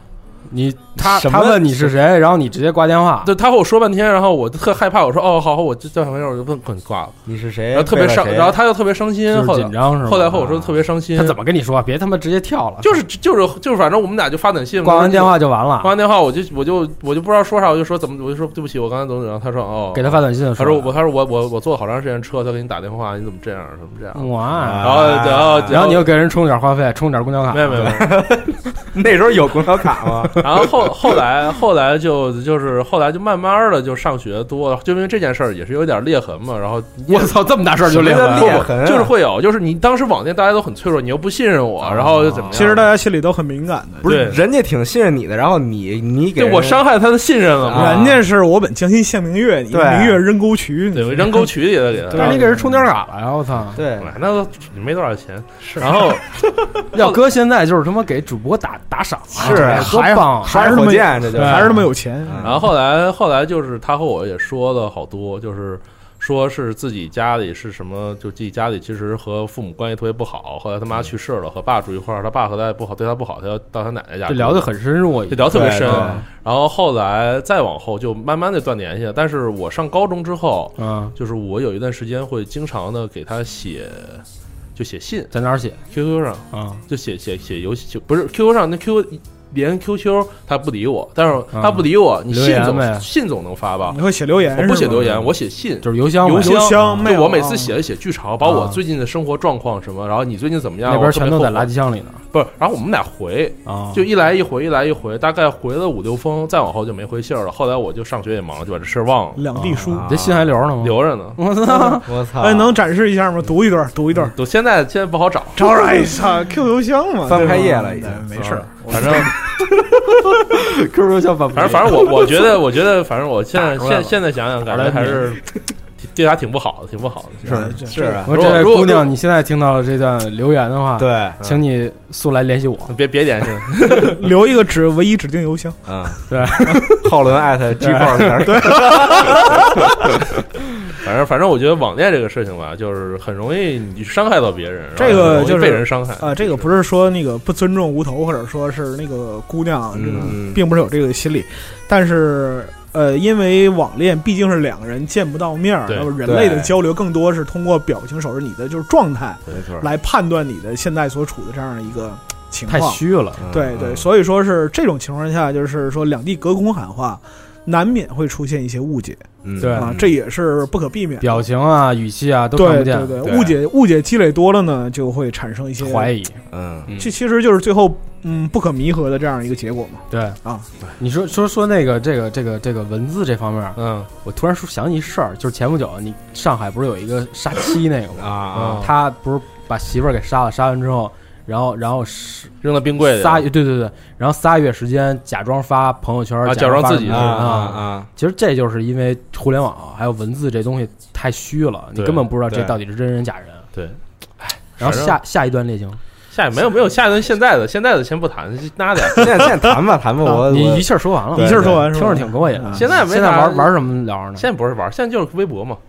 他问你是谁，然后你直接挂电话。 对，他和我说半天，然后我特害怕，我说哦好，我就叫小朋友，我就问你挂了， 你是谁？ 然后特别伤，然后他又特别伤心， 就是紧张是吧？ 后来和我说特别伤心， 他怎么跟你说？别他妈直接跳了， 就是，反正我们俩就发短信， 挂完电话就完了。 挂完电话我就不知道说啥，我就说我就说对不起，我刚才怎么着？他说哦， 给他发短信， 他说我坐了好长时间车，他给你打电话，你怎么这样？怎么这样？ 哇！然后你又给人充点话费，充点公交卡， 没有。 那时候有公交卡吗？ 然后后来就是后来就慢慢的就上学多了，就因为这件事儿也是有点裂痕嘛。然后我操，这么大事儿就裂痕， 就是会有，就是你当时网恋大家都很脆弱，你又不信任我，然后就怎么样？ 其实大家心里都很敏感的， 不是人家挺信任你的，然后你给我伤害他的信任了嘛？ 人家是我本将心向明月，你明月扔沟渠， 对，扔沟渠里的给他， 但是你给人充点卡了呀！我操， 对， 那没多少钱，然后要搁现在就是他妈给主播打赏， 是多棒， 还是火箭，这就还是那么有钱。 然后后来就是他和我也说了好多，就是说是自己家里是什么，就自己家里其实和父母关系特别不好，后来他妈去世了，和爸住一块儿，他爸和他不好，对他不好，他要到他奶奶家。 这聊得很深入， 这聊特别深。然后后来再往后就慢慢的断联系了。但是我上高中之后，就是我有一段时间会经常的给他写信， 在哪儿写 ？QQ 上就写邮寄，就不是 QQ 上那 QQ。连 QQ 他不理我，但是他不理我，你信总能发吧？ 你会写留言？ 我不写留言，我写信， 就是邮箱。 就我每次写巨长，把我最近的生活状况什么，然后你最近怎么样？ 那边全都在垃圾箱里呢。 不是，然后我们俩回就一来一回，大概回了5-6封，再往后就没回信了。后来我就上学也忙，就把这事忘了。 两地书， 你这信还留着呢吗？ 留着呢。 我操！ 哎，能展示一下吗？读一段。 现在不好找。 哎操 ，Q 邮箱嘛， 翻开页了已经， 没事。 反正 QQ 邮箱反正我觉得，反正我现在想想，感觉还是对他挺不好的， 是啊。 我这位姑娘，你现在听到了这段留言的话， 对， 请你速来联系我， 别联系， 留一个唯一指定邮箱。 对， 浩伦@Gbox。对。 反正我觉得网恋这个事情吧，就是很容易你伤害到别人， 这个就是被人伤害啊。这个不是说那个不尊重无头，或者说是那个姑娘，这个并不是有这个心理，但是因为网恋毕竟是两个人见不到面，那么人类的交流更多是通过表情手势，你的就是状态来判断你的现在所处的这样的一个情况。 太虚了， 对，所以说是这种情况下，就是说两地隔空喊话，难免会出现一些误解。 对啊，这也是不可避免的。 表情啊、语气啊都看不见。 对，误解积累多了呢，就会产生一些怀疑。 这其实就是最后不可弥合的这样一个结果嘛。 对啊，你说那个这个文字这方面，我突然想起一事儿，就是前不久你上海不是有一个杀妻那个吗？他不是把媳妇儿给杀了，杀完之后。然后扔到冰柜里对，然后3个月时间假装发朋友圈， 假装自己其实这就是因为互联网还有文字这东西太虚了，你根本不知道这到底是真人假人。 对， 然后下一段恋情， 没有下一段现在的先不谈，那点现在谈吧， 你一气儿说完了， 一气儿说完， 听着挺过瘾。 现在玩什么聊呢？ 现在不是玩，现在就是微博嘛。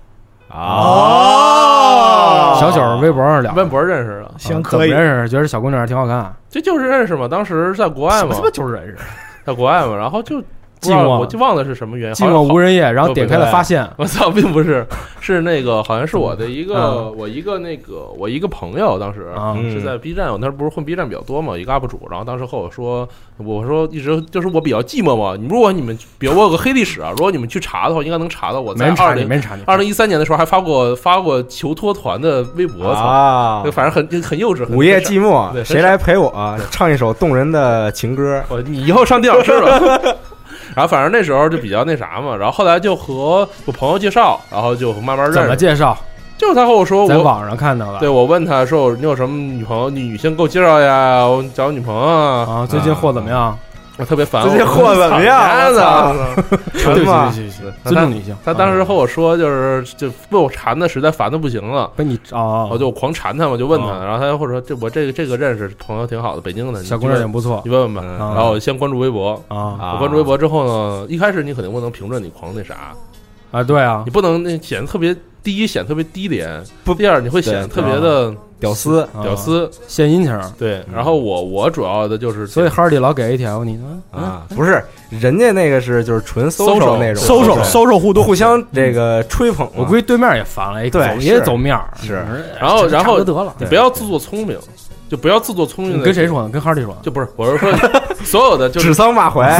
小九微博上聊， 微博认识了， 行，可以认识，觉得小姑娘挺好看， 这就是认识嘛。当时在国外嘛， 什么就是认识， 在国外嘛，然后就寂寞， 我就忘了是什么原因， 寂寞无人页，然后点开了发现， 我操，并不是，是那个好像是我的一个我一个朋友，当时是在 B 站，我那时候不是混 B 站比较多嘛，一个 UP 主，然后当时和我说一直就是我比较寂寞嘛，如果你们比如我有个黑历史啊，如果你们去查的话，应该能查到我在2013年的时候还发过求脱团的微博啊， 反正很幼稚。 午夜寂寞，谁来陪我唱一首动人的情歌？ 你以后上地老师了。然后反正那时候就比较那啥嘛，然后后来就和我朋友介绍，然后就慢慢认识。 怎么介绍？ 就是他和我说， 在网上看到了。 对，我问他说你有什么女朋友？女性给我介绍呀，我找女朋友啊。 最近货怎么样？ 我特别烦。 最近货怎么样？ 对，尊重女性。 他当时和我说，就被我缠的实在烦的不行了。 被你我就狂缠他嘛，就问他，然后他或者说我这个认识朋友挺好的，北京的小姑娘也不错， 你问问吧。然后我先关注微博我关注微博之后呢，一开始你肯定不能评论你狂那啥啊，对啊， 你不能那显得特别第一显得特别低廉，第二你会显得特别的屌丝献殷勤。 对，然后我主要的就是， 所以哈迪老给一条，你呢？ 不是，人家那个就是纯social那种 social互动， 互相这个吹捧。 我估计对面也烦了， 对， 也走面是。 然后得了， 你不要自作聪明。就不要自作聪明。 跟谁说呢？跟哈迪说。 就不是，我是说，所有的就指桑骂槐，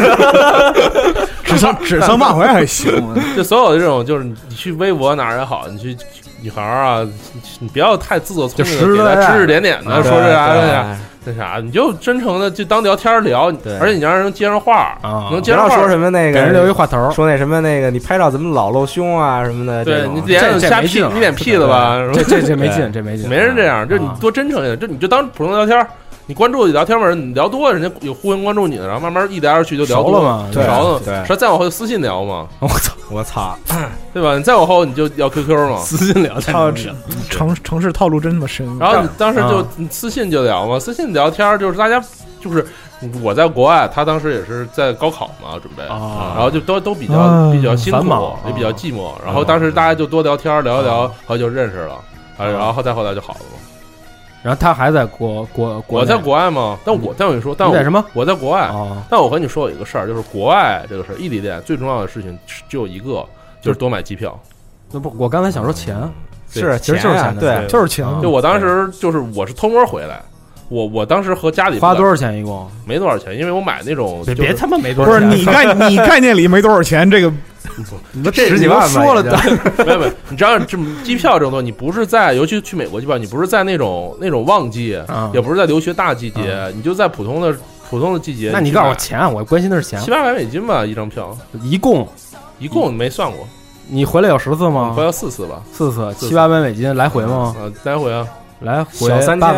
指桑骂槐还行。 就所有的这种，就是你去微博哪儿也好，你去女孩啊，你不要太自作聪明的给他指指点点的说这啥那啥，你就真诚的就当聊天聊，而且你让人接上话啊， 能接上话。 说什么那个给人留一话头， 说那什么那个你拍照怎么老露胸啊什么的。 对你脸瞎屁，你脸屁的吧？ 这没劲，这没劲， 没人这样，就你多真诚一点，就你就当普通聊天。你关注聊天嘛，你聊多，人家有互相关注你的，然后慢慢一聊下去就聊多了嘛， 熟了。 对， 说再往后就私信聊嘛。 我操， 对吧？你再往后你就要 QQ 嘛， 私信聊。 城市套路真他妈深。 然后你当时就私信就聊嘛，私信聊天就是大家就是我在国外，他当时也是在高考嘛准备，然后就都比较辛苦，也比较寂寞。然后当时大家就多聊天聊一聊，然后就认识了，然后再后来就好了嘛。 然后他还在国我在国外嘛，但我跟你说，但我在什么？ 我在国外。但我和你说有一个事儿，就是国外这个事儿，异地恋最重要的事情只有一个，就是多买机票。 那不，我刚才想说钱， 是其实就是钱， 对， 就是钱。 就我当时就是我是偷摸回来，我当时和家里花多少钱一共？ 没多少钱，因为我买那种别他妈没多少钱。 不是你概念里没多少钱，这个。 你们这10几万说了的， 没，你知道这机票这种东西，你不是在，尤其去美国机票，你不是在那种旺季，也不是在留学大季节，你就在普通的季节。 那你告诉我钱，我关心的是钱。 700-800美金吧，一张票， 一共没算过。 你回来有10次吗？ 回来4次吧 ，4次，700-800美金来回吗？ 来回啊， 来回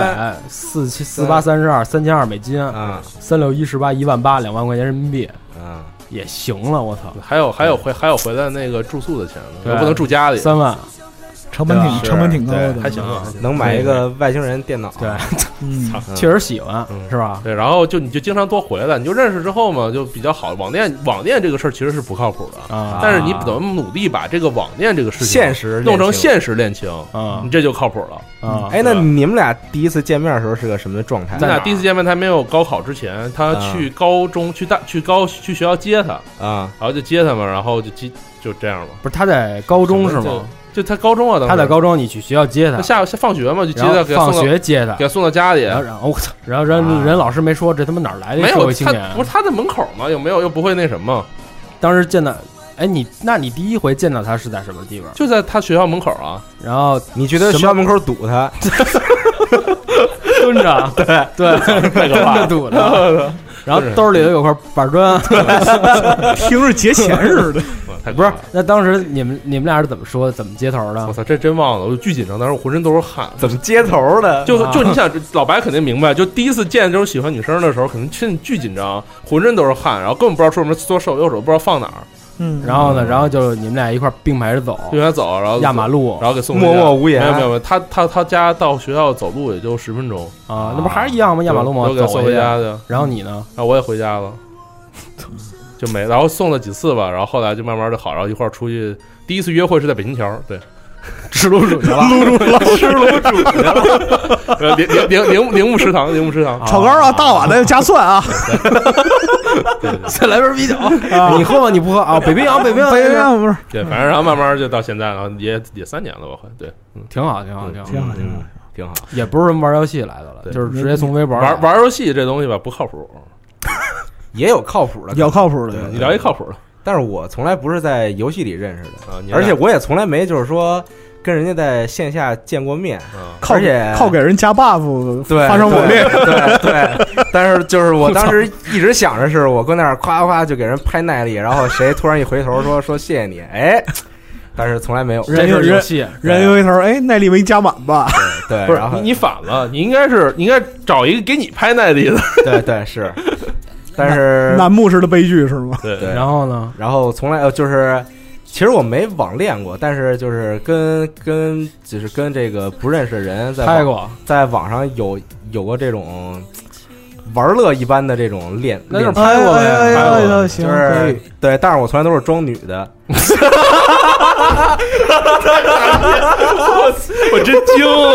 800，4、7、4、8、32、3200美金啊，3、6、1、18、18000，2万块钱人民币啊。也行了，我操！ 还有回来那个住宿的钱呢，不能住家里，3 万， 成本挺高的， 还行啊， 能买一个外星人电脑， 对，确实喜欢，是吧？ 对，然后你就经常多回来，你就认识之后嘛，就比较好。网恋这个事儿其实是不靠谱的啊，但是你怎么努力把这个网恋这个事情现实弄成现实恋情啊，你这就靠谱了啊。 哎，那你们俩第一次见面的时候是个什么状态？ 咱俩第一次见面，他没有高考之前，他去高中去学校接他啊，然后就接他嘛，然后就这样吧。 不是他在高中是吗？ 就他高中啊， 他在高中，你去学校接他， 下放学嘛，就接他， 放学接他， 给他送到家里。 然后我操，然后人老师没说这他妈哪儿来的社会青年？ 不是他在门口吗？有没有又不会那什么？ 当时见到，哎，你第一回见到他是在什么地方？ 就在他学校门口啊。 然后你觉得学校门口堵他？ 蹲着，对， 蹲着堵他。然后兜里头有块板砖， 听着劫钱似的。 不是，那当时你们俩是怎么说的？怎么接头的？ 我操，这真忘了，我巨紧张，当时浑身都是汗。 怎么接头的？ 就你想，老白肯定明白，就第一次见这种喜欢女生的时候，肯定巨紧张，浑身都是汗，然后根本不知道说什么，左手右手不知道放哪儿。 然后呢，然后就你们俩一块并排着走， 然后压马路， 然后给送默默无言。 没有，他家到学校走路也就10分钟啊，那不还是一样吗？压马路吗？ 都给送回家的。 然后你呢？ 啊，我也回家了。就没，然后送了几次吧，然后后来就慢慢的好，然后一块儿出去。第一次约会是在北新桥，对， 吃卤煮去了， 吃卤煮去了。 铃木食堂， 炒肝啊，大碗的加蒜啊， 再来瓶啤酒，你喝吗？你不喝啊？北冰洋不是？ 对，反正然后慢慢就到现在了，也3年了吧，快，对， 挺好，也不是什么玩游戏来的了，就是直接从微博玩游戏这东西吧，不靠谱。 也有靠谱的， 有靠谱的， 你聊一靠谱的。 但是我从来不是在游戏里认识的而且我也从来没就是说跟人家在线下见过面，而且靠给人加 buff 发生网恋， 对。但是就是我当时一直想着是我搁那儿夸夸就给人拍耐力，然后谁突然一回头说谢谢你，哎。但是从来没有人游戏， 人一回头，哎，耐力没加满吧？ 对， 不是你反了，你应该找一个给你拍耐力的， 对是。但是楠木式的悲剧是吗？ 对。 然后呢？ 然后从来就是，其实我没网恋过，但是就是跟这个不认识的人拍过， 在网上有过这种玩乐一般的这种恋， 那就是拍过呗， 行， 就是对，但是我从来都是装女的。 我真惊了，我操！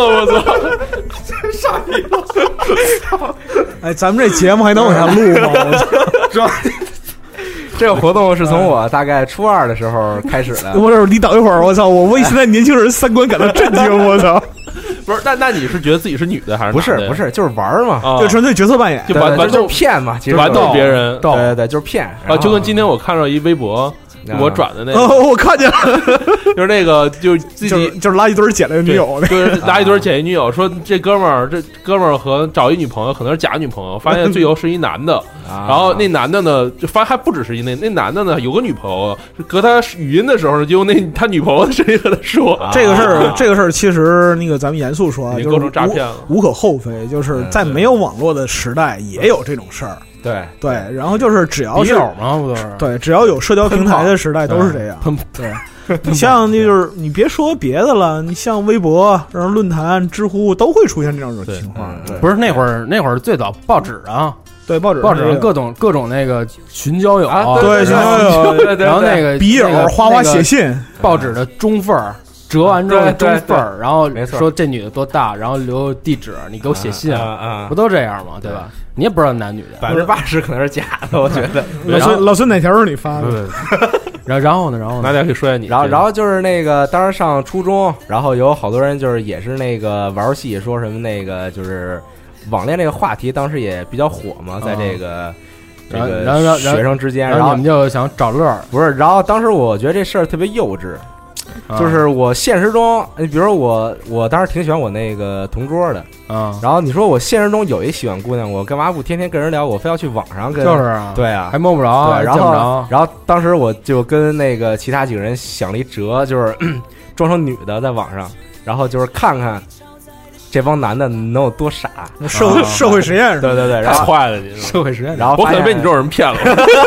傻逼了！ 哎，咱们这节目还能往下录吗？ 这个活动是从我大概初2的时候开始的。 我说你等一会儿，我操！我为现在年轻人三观感到震惊，我操！ 不是，那你是觉得自己是女的还是不是？不是，就是玩嘛， 就纯粹角色扮演， 就玩就是骗嘛，其实玩逗别人， 对，就是骗啊。就跟今天我看到一微博。我转的那个， 我看见了， 就是那个，就自己就是拉一堆捡来的女友， 就是拉一堆捡一女友，说这哥们儿和找一女朋友可能是假女朋友，发现最后是一男的，然后那男的呢，就发现还不只是那男的呢有个女朋友，隔他语音的时候就用他女朋友的声音和他说， 这个事儿其实那个咱们严肃说啊，就是构成诈骗了， 无可厚非，就是在没有网络的时代也有这种事儿。对，然后就是只要是嘛，不都是？ 对，只要有社交平台的时代都是这样。对，你像就是你别说别的了，你像微博、然后论坛、知乎都会出现这种情况。 不是那会儿最早报纸啊， 对，报纸上各种那个群交友， 对，群交友， 然后那个笔友哗写信， 报纸的中份儿。折完之后中份儿，然后说这女的多大，然后留地址，你给我写信，不都这样吗？对吧？你也不知道男女的 ，80%可能是假的，我觉得。 老孙哪条是你发的？ 然后呢？ 哪点可以说下你？ 然后就是那个，当时上初中，然后有好多人就是也是那个玩游戏，说什么那个就是网恋这个话题，当时也比较火嘛，在这个学生之间， 然后你们就想找乐， 不是？然后当时我觉得这事儿特别幼稚。就是我现实中，比如说我当时挺喜欢我那个同桌的，然后你说我现实中有一喜欢姑娘，我干嘛不天天跟人聊？我非要去网上跟？ 就是啊， 对啊， 还摸不着， 对，然后当时我就跟那个其他几个人想了一辙，就是装成女的在网上，然后就是看看这帮男的能有多傻， 社会实验， 对， 太坏了，你社会实验， 然后我可能被你这种人骗了，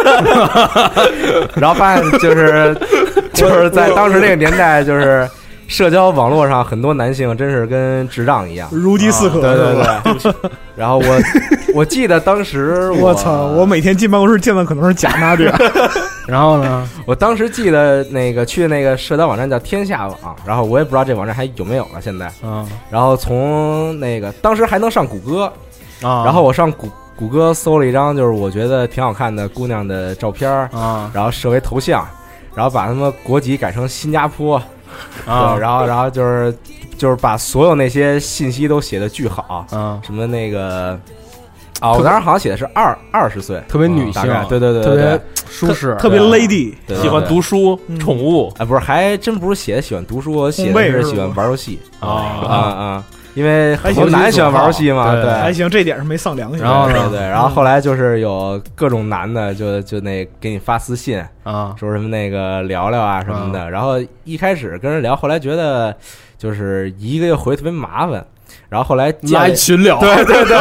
然后发现就是在当时那个年代，就是社交网络上很多男性真是跟智障一样， 如饥似渴。 对。然后我记得当时我操，我每天进办公室见的可能是假娜迪。 然后呢， 我当时记得那个去那个社交网站叫天下网，然后我也不知道这网站还有没有了现在。然后从那个当时还能上谷歌然后我上谷歌搜了一张就是我觉得挺好看的姑娘的照片然后设为头像。然后把他们国籍改成新加坡，对，然后就是把所有那些信息都写的巨好，什么那个我当时好像写的是20岁， 特别女性， 对， 特别舒适， 特别 lady， 喜欢读书，宠物， 不是，还真不是写的喜欢读书，我写的是喜欢玩游戏因为很多男喜欢玩游戏嘛，对， 还行，这点是没丧良心。 然后对，然后后来就是有各种男的就那给你发私信说什么那个聊聊啊什么的。然后一开始跟人聊，后来觉得就是一个回特别麻烦，然后后来拉群聊， 对，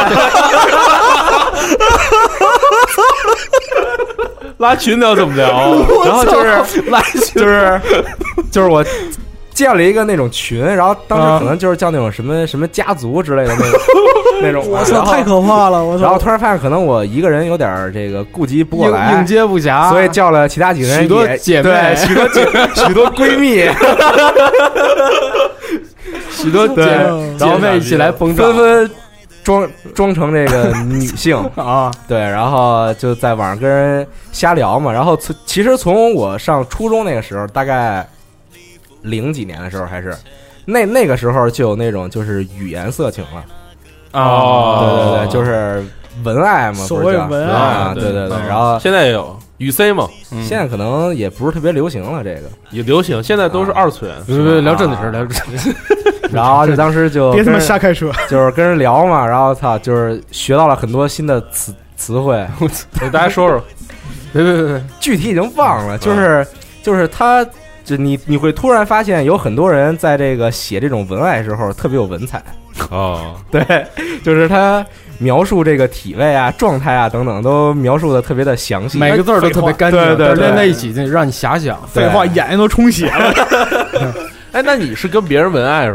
拉群聊怎么聊？ 然后就是拉群，就是我。建了一个那种群，然后当时可能就是叫那种什么家族之类的那种， 我操，太可怕了！我操！ 然后突然发现，可能我一个人有点这个顾及不过来， 应接不暇， 所以叫了其他几个人， 许多姐妹， 对，许多闺蜜， 许多姐妹，然后一起来纷纷装成这个女性对，然后就在网上跟人瞎聊嘛。然后其实从我上初中那个时候，大概00几年的时候，还是那个时候就有那种就是语言色情了对，就是文爱嘛， 所谓文爱对，然后现在也有语 C 嘛， 现在可能也不是特别流行了，这个也流行，现在都是2次元。 对，聊正事，聊正事。 然后就当时就别他妈瞎开车， 就是跟人聊嘛，然后操，就是学到了很多新的词汇， 给大家说说。 别， 具体已经忘了，就是他。就你会突然发现有很多人在这个写这种文爱的时候特别有文采对，就是他描述这个体位啊、状态啊等等都描述的特别的详细， 每个字都特别干净， 对， 连在一起就让你遐想。 废话，眼睛都充血了。 哎，那你是跟别人文爱是吗？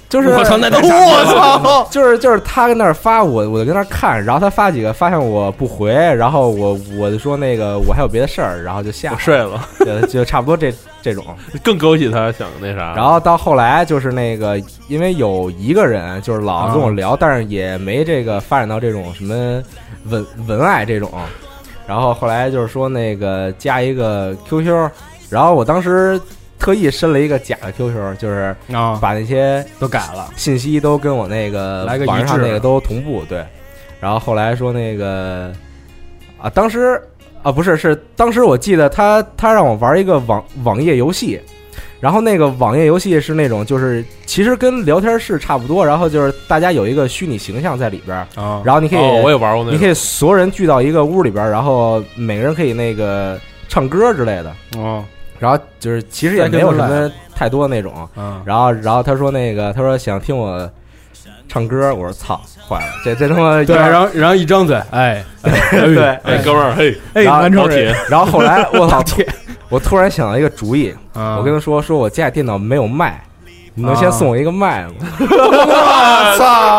就是我操，那我操， 就是他跟那儿发，我就跟那儿看，然后他发几个，发现我不回，然后我就说那个我还有别的事儿，然后就下睡了， 就差不多这种更勾起他想那啥。 然后到后来就是那个，因为有一个人就是老跟我聊，但是也没这个发展到这种什么文爱这种，然后后来就是说那个加一个 QQ， 然后我当时特意申了一个假的 QQ， 就是把那些都改了， 信息都跟我那个来个网上那个都同步，对。然后后来说那个当时不是当时我记得他让我玩一个网页游戏，然后那个网页游戏是那种就是其实跟聊天室差不多，然后就是大家有一个虚拟形象在里边然后你可以我也玩过那个， 你可以所有人聚到一个屋里边，然后每个人可以那个唱歌之类的然后就是其实也没有什么太多那种然后他说那个他说想听我唱歌，我说操坏了，这他妈对，然后一张嘴对哥们儿嘿完成然后后来我操我突然想到一个主意我跟他说我家里电脑没有麦，你能先送我一个麦吗？ 我操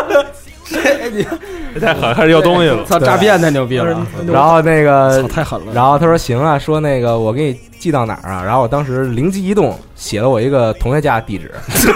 这太狠，开始要东西了， 操，诈骗太牛逼了。 然后那个太狠了， 然后他说行啊，说那个我给你寄到哪儿啊？然后我当时灵机一动，写了我一个同学家的地址。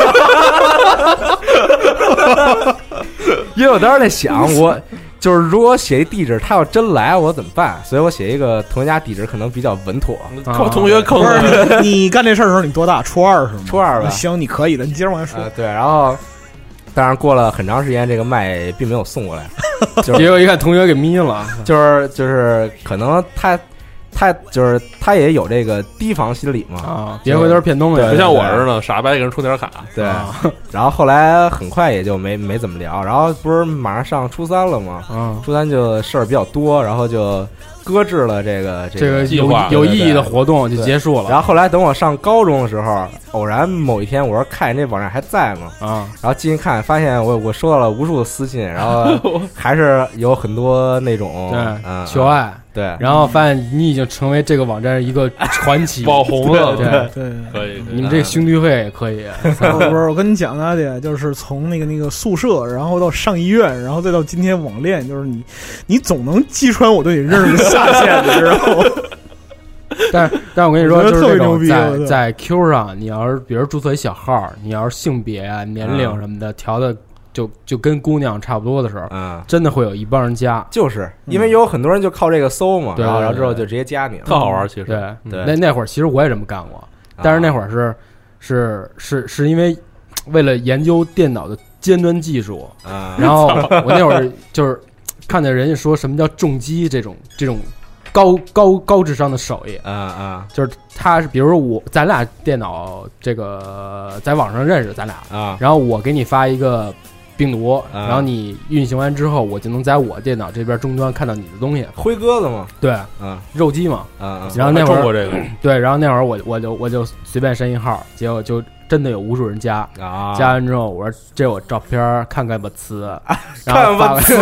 因为我当时在想，我就是如果写一地址，他要真来，我怎么办？所以我写一个同学家地址可能比较稳妥。 同学坑你干这事儿的时候你多大？初2是吗？ 初2吧。 行，你可以的，你接着往下说。 对，然后当然过了很长时间，这个麦并没有送过来， 结果一看同学给眯了， 就是可能他就是他也有这个提防心理嘛别回头骗东西， 不像我似的傻白给人充点卡。 对，然后后来很快也就没怎么聊，然后不是马上上初3了吗？初3就事儿比较多，然后就搁置了这个计划有意义的活动就结束了。 然后后来等我上高中的时候，偶然某一天我说看这网站还在吗？然后进去看，发现我收到了无数的私信，然后还是有很多那种求爱。 对， 然后发现你已经成为这个网站一个传奇网红了。 对， 可以。 你们这个兄弟会也可以。 不是，我跟你讲啊，姐，就是从那个宿舍，然后到上医院，然后再到今天网恋，就是你总能击穿我对你认识的下限，你知道吗？ 但我跟你说，就是这种在 Q 上，你要是比如注册一小号，你要是性别啊、年龄什么的调的。就跟姑娘差不多的时候，真的会有一帮人加， 就是因为有很多人就靠这个搜嘛，然后之后就直接加你了， 特好玩。其实对， 那会儿其实我也这么干过，但是那会儿是因为为了研究电脑的尖端技术然后我那会儿就是看见人家说什么叫重击这种高智商的手艺就是他是比如咱俩电脑这个在网上认识咱俩然后我给你发一个病毒然后你运行完之后我就能在我电脑这边终端看到你的东西。 灰鸽子嘛， 对肉鸡嘛然后那会儿这个对，然后那会儿我就随便申一号，结果就真的有无数人加加完之后我说这我照片看看吧词然后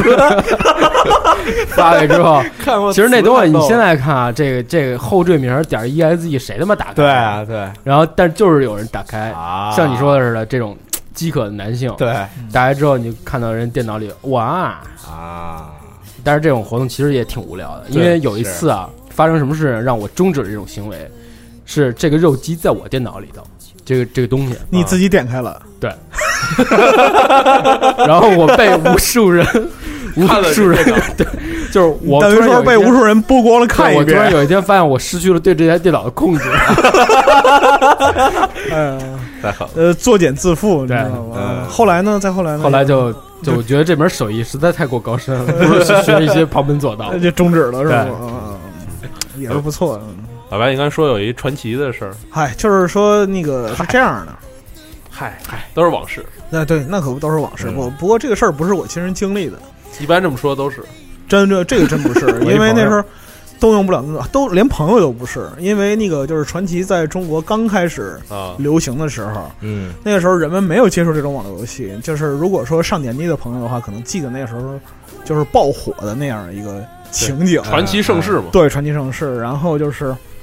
发给之后其实那东西你现在看啊这个后缀名.exe 谁他妈打开对然后但就是有人打开像你说的似的这种饥渴的男性对打开之后你看到人电脑里哇但是这种活动其实也挺无聊的，因为有一次发生什么事让我终止了这种行为，是这个肉鸡在我电脑里头这个东西你自己点开了对然后我被无数人对就是我等于说被无数人剥光了看一遍。 我突然有一天发现我失去了对这台电脑的控制太好了作茧自缚，你知道吗？后来呢？再后来呢？ 后来就我觉得这门手艺实在太过高深了，不如去学一些旁门左道， 就终止了是吧？也是不错。 老白，你刚才说有一传奇的事儿， 嗨，就是说那个是这样的， 嗨，都是往事。 对，那可不都是往事。不过这个事儿不是我亲身经历的， 一般这么说都是这个真不是，因为那时候动用不了，都连朋友都不是，因为那个就是传奇在中国刚开始流行的时候，那个时候人们没有接触这种网络游戏，就是如果说上年纪的朋友的话，可能记得那个时候就是爆火的那样一个情景， 传奇盛世嘛， 对，传奇盛世。然后就是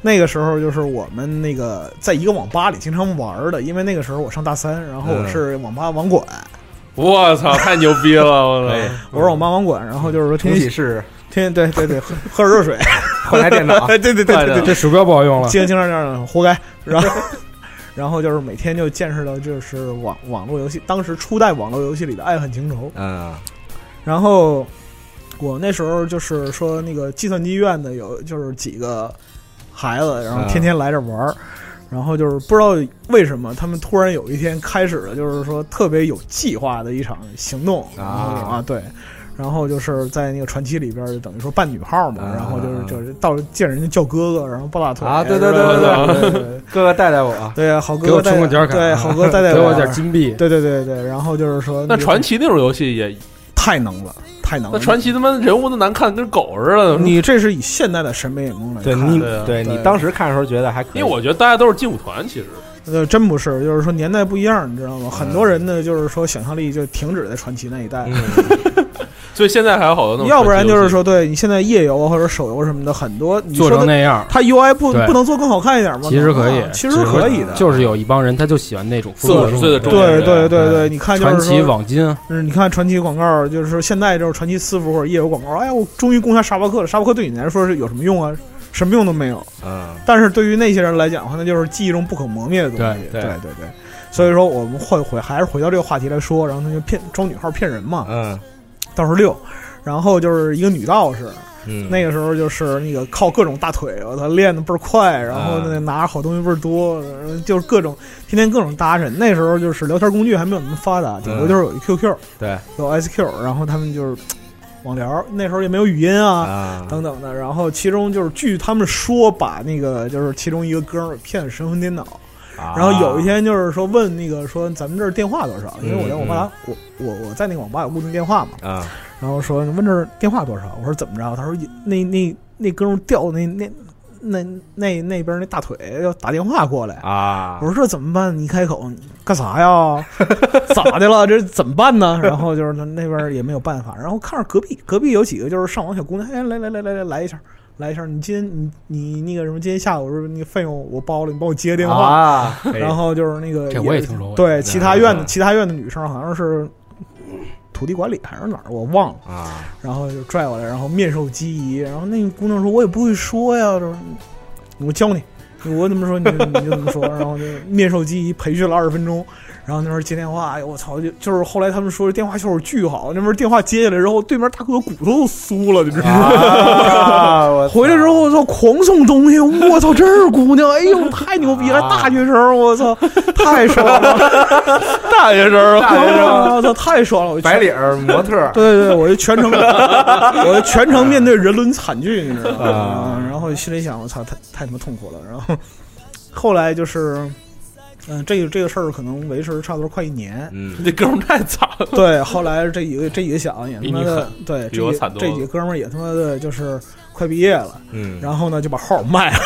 那个时候就是我们那个在一个网吧里经常玩的，因为那个时候我上大3，然后我是网吧网管。 我操，太牛逼了！ 我是网吧网管，然后就是说天天是天天对喝热水， 换台电脑， 对， 这鼠标不好用了， 经常这样，活该。然后就是每天就见识到就是网络游戏，当时初代网络游戏里的爱恨情仇。然后我那时候就是说那个计算机院的有就是几个孩子，然后天天来这玩。然后就是不知道为什么他们突然有一天开始了，就是说特别有计划的一场行动对，然后就是在那个传奇里边，就等于说扮女号嘛，然后就是到见人家叫哥哥，然后抱大腿对，哥哥带带我， 对，好哥哥给我充个点卡， 对，好哥带带我， 给我点金币， 对，然后就是说， 那传奇那种游戏也太能了。 那传奇他妈人物都难看跟狗似的。 你这是以现代的审美眼光来看， 对你当时看的时候觉得还可以， 因为我觉得大家都是劲舞团，其实真不是，就是说年代不一样，你知道吗？很多人呢，就是说想象力就停止在传奇那一代。 所以现在还有好多那种， 要不然就是说，对你现在页游或者手游什么的，很多做成那样， 它 UI 不能做更好看一点吗？ 其实可以， 其实可以的， 就是有一帮人他就喜欢那种 40岁的中年人，对，你看传奇网金， 你看传奇广告，就是说现在就是传奇私服或者页游广告，哎呀，我终于攻下沙巴克了，沙巴克对你来说是有什么用啊？什么用都没有。但是对于那些人来讲的话，那就是记忆中不可磨灭的东西。对。所以说，我们还是回到这个话题来说，然后他就装女号骗人嘛。倒数6。然后就是一个女道士，那个时候就是那个靠各种大腿，我操，练的倍儿快，然后拿着好东西倍儿多，就是各种天天各种搭讪。那时候就是聊天工具还没有那么发达，顶多就是有一 QQ， 对， 有 SQ， 然后他们就是网聊，那时候也没有语音等等的。然后其中就是据他们说，把那个就是其中一个哥们儿骗得神魂颠倒。然后有一天就是说问那个说咱们这儿电话多少？因为我在网吧，我在那个网吧有固定电话嘛然后说问这儿电话多少？我说怎么着？他说那哥们掉那边那大腿要打电话过来我说这怎么办？你开口干啥呀？咋的了？这怎么办呢？然后就是那边也没有办法。然后看着隔壁有几个就是上网小姑娘，哎来一下，你今天你那个什么，今天下午是那个费用我包了，你帮我接个电话然后就是那个这我也听说过， 对，其他院的女生好像是土地管理还是哪儿我忘了然后就拽过来，然后面授机宜，然后那个姑娘说我也不会说呀，我教你，我怎么说你就怎么说，然后就面授机宜培训了20分钟。然后那边接电话，哎呦我操！就是后来他们说电话效果巨好，那边电话接下来之后，对面大哥骨头都酥了，你知道吗？回来之后我操，狂送东西，我操，这是姑娘，哎呦太牛逼了，大学生，我操，太爽了， 大学生， 我操，太爽了， 白领模特， 对，我就全程面对人伦惨剧，你知道吗？然后心里想，我操，太他妈痛苦了。然后后来就是。这个事儿可能维持差不多快1年。 这哥们儿太惨了。 对，后来这几个小子也他妈的，对，这几个哥们儿也他妈的就是快毕业了。然后呢就把号卖了。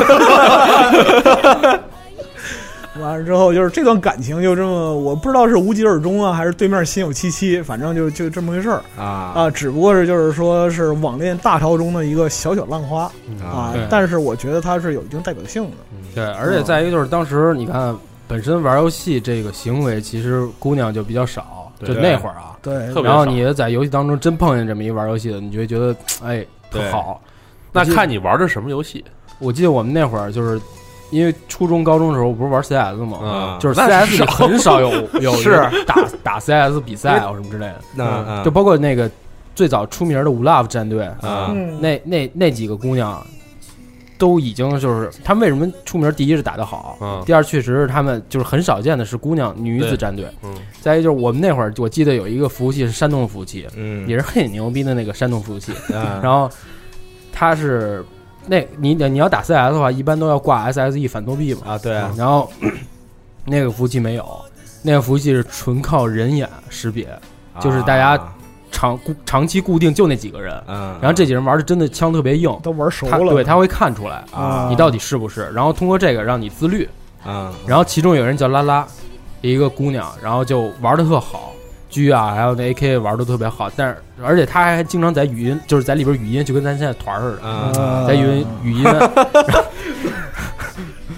完了之后就是这段感情就这么，我不知道是无疾而终啊，还是对面心有戚戚，反正就这么回事儿只不过是就是说是网恋大潮中的一个小浪花但是我觉得它是有一定代表性的。 对，而且再一个就是当时你看，本身玩游戏这个行为，其实姑娘就比较少，就那会儿对， 然后你在游戏当中真碰见这么一玩游戏的，你就会觉得哎特好。 那看你玩的什么游戏？ 我记得我们那会儿就是因为初中、高中的时候不是玩 CS 嘛，就是 CS 里很少有是打 CS 比赛啊什么之类的，就包括那个最早出名的ULove 战队那几个姑娘。都已经就是他们为什么出名？第一是打得好，第二确实是他们就是很少见的是姑娘女子战队。再一就是我们那会儿我记得有一个服务器是山东服务器，也是很牛逼的那个山东服务器。然后它是你要打 CS 的话，一般都要挂 SSE 反作弊嘛对啊。 然后那个服务器没有，那个服务器是纯靠人眼识别，就是大家。长期固定就那几个人，然后这几人玩的真的枪特别硬， 都玩熟了， 对，他会看出来你到底是不是，然后通过这个让你自律然后其中有人叫拉拉，一个姑娘，然后就玩的特好，G 还有那 AK 玩的特别好，但是而且他还经常在语音，就是在里边语音，就跟咱现在团似的，在语音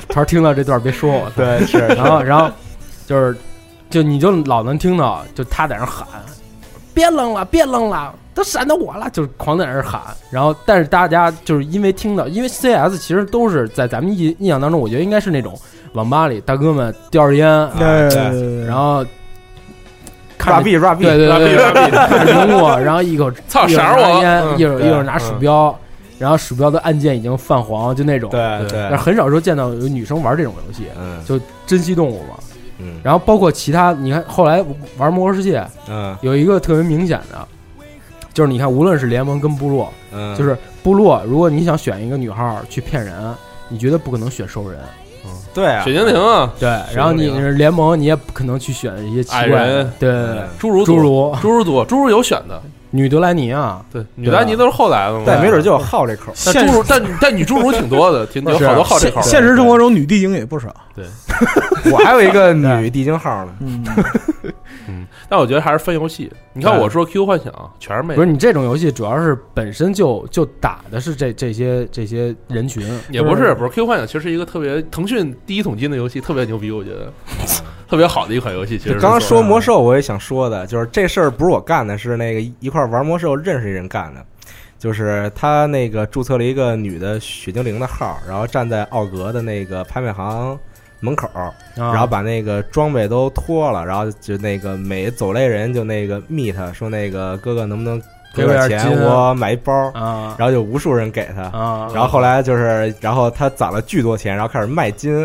团听到这段别说我。 对，是。 然后就你就老能听到，就他在那喊，别扔了，别扔了，都闪到我了，就是狂在那喊。然后，但是大家就是因为听到，因为 CS 其实都是在咱们印象当中，我觉得应该是那种网吧里大哥们叼着烟，然后。 抓币， 对，看着荧幕，然后一口操拿烟，一会儿拿鼠标，然后鼠标的按键已经泛黄，就那种。 对， 但是很少说见到有女生玩这种游戏，就珍稀动物嘛。然后包括其他，你看后来玩魔兽世界，有一个特别明显的，就是你看无论是联盟跟部落，就是部落，如果你想选一个女号去骗人，你绝对不可能选兽人。 对啊， 雪精灵啊， 对，然后你是联盟，你也不可能去选一些奇怪人， 对， 侏儒有选的， 女德莱尼啊， 对，女德莱尼都是后来的嘛， 对，没准就有好这口。 但女侏儒挺多的，有好多好这口。 现实生活中女地精也不少， 对， 我还有一个女地精号呢。 但我觉得还是分游戏。你看我说 QQ 幻想全是妹， 不是你这种游戏主要是本身就打的是这些人群， 也不是 QQ 幻想其实是一块腾讯第一桶金的游戏，特别牛逼，我觉得特别好的一款游戏。其实刚刚说魔兽，我也想说的就是这事儿不是我干的，是那个一块玩魔兽认识一人干的。就是他那个注册了一个女的雪精灵的号，然后站在奥格的那个拍卖行门口，然后把那个装备都脱了，然后就那个每走类人就那个密他说那个哥哥能不能给我点钱，我买一包啊， 然后就无数人给他啊， 然后后来就是然后他攒了巨多钱，然后开始卖金。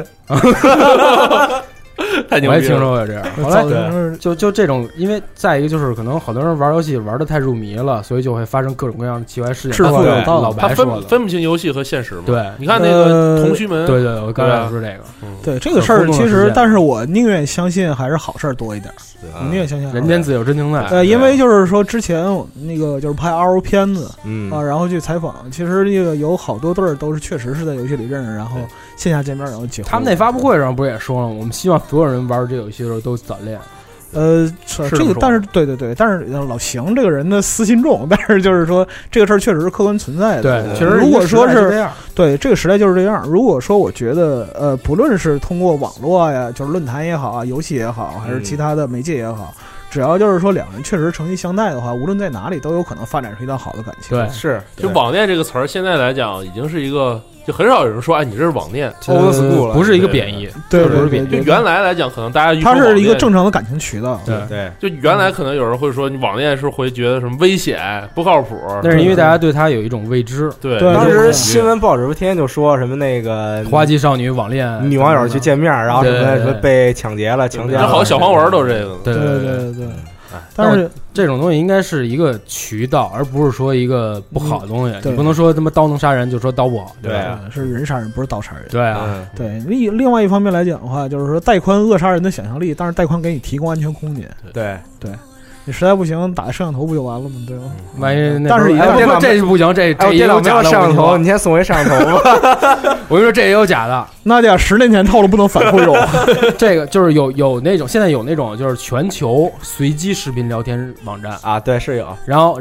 太牛逼了！ 我也听说过这样。后来就这种，因为再一个就是可能好多人玩游戏玩的太入迷了，所以就会发生各种各样的奇怪事情。 是老白说的， 分不清游戏和现实嘛。 对， 你看那个同须门， 对，我刚才说这个， 对这个事儿，其实但是我宁愿相信还是好事多一点。我宁愿相信人间自有真情在。 因为就是说之前那个就是拍 RO 片子，然后去采访，其实这个有好多对儿都是确实是在游戏里认识，然后线下见面然后结婚。 他们那发布会上不是也说了，我们希望所有人玩这游戏的时候都早恋。 这个，但是对，但是老邢这个人的私心重，但是就是说这个事儿确实是客观存在的。 对，确实， 如果说是这样， 对这个时代就是这样。如果说我觉得不论是通过网络呀，就是论坛也好啊，游戏也好，还是其他的媒介也好，只要就是说两人确实诚心相待的话，无论在哪里都有可能发展出一段好的感情。 对， 是就网恋这个词儿，现在来讲已经是一个。就很少有人说，哎，你这是网恋 ，old school 了， 不是一个贬义， 对， 不是贬义。就原来来讲，可能大家它是一个正常的感情渠道， 对。 就原来可能有人会说，你网恋是会觉得什么危险、不靠谱， 那是因为大家对他有一种未知。 对， 当时新闻报纸不天天就说什么那个花季少女网恋， 女网友去见面，然后什么被抢劫了，强奸了， 好小黄文都是这个。 对。 但是这种东西应该是一个渠道，而不是说一个不好的东西。你不能说他妈刀能杀人就说刀不好， 对啊， 是人杀人不是刀杀人。 对啊， 对。另外一方面来讲的话，就是说带宽扼杀人的想象力，但是带宽给你提供安全空间。 对。 你实在不行，打摄像头不就完了吗？对吧？ 万一但是电脑这不行，这电脑没有摄像头，你先送回摄像头吧。 我跟你说，这也有假的， 那叫10年前套路不能反复用。 这个就是有那种，现在有那种就是全球随机视频聊天网站啊，对，是有。 然后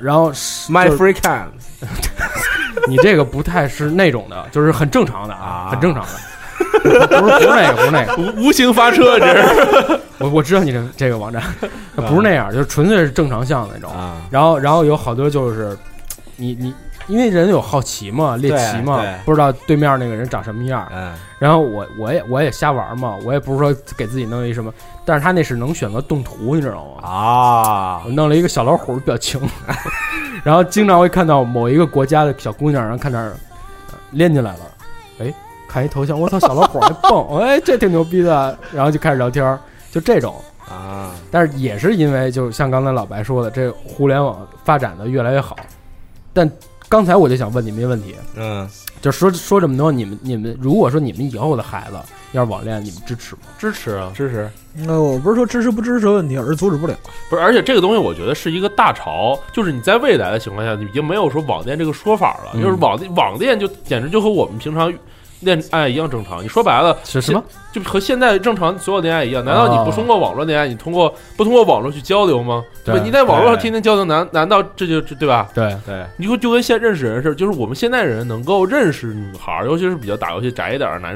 My Free Cam， 你这个不太是那种的，就是很正常的啊，很正常的。不是那个， 无形发车，这是我知道你这个网站不是那样，就是纯粹是正常向那种。然后有好多就是你因为人有好奇嘛，猎奇嘛，不知道对面那个人长什么样。然后我也瞎玩嘛，我也不是说给自己弄一什么，但是他那是能选择动图，你知道吗？ 啊， 我弄了一个小老虎的表情，然后经常会看到某一个国家的小姑娘，然后看那儿连进来了，哎。看一头像，我操，小老虎还蹦，哎，这挺牛逼的，然后就开始聊天，就这种啊。 但是也是因为，就像刚才老白说的，这互联网发展的越来越好。但刚才我就想问你们一个问题，就说这么多，你们如果说你们以后的孩子要是网恋，你们支持吗？ 支持啊， 支持。 我不是说支持不支持的问题，而是阻止不了。 不是，而且这个东西我觉得是一个大潮，就是你在未来的情况下，你已经没有说网恋这个说法了，就是网恋就简直就和我们平常恋爱一样正常。你说白了是什么？ 就和现在正常所有恋爱一样。难道你不通过网络恋爱，你不通过网络去交流吗？对吧？你在网络上天天交流，难道这就对吧？ 对， 你就跟认识人似的，就是我们现在人能够认识女孩，尤其是比较打游戏宅一点的男生，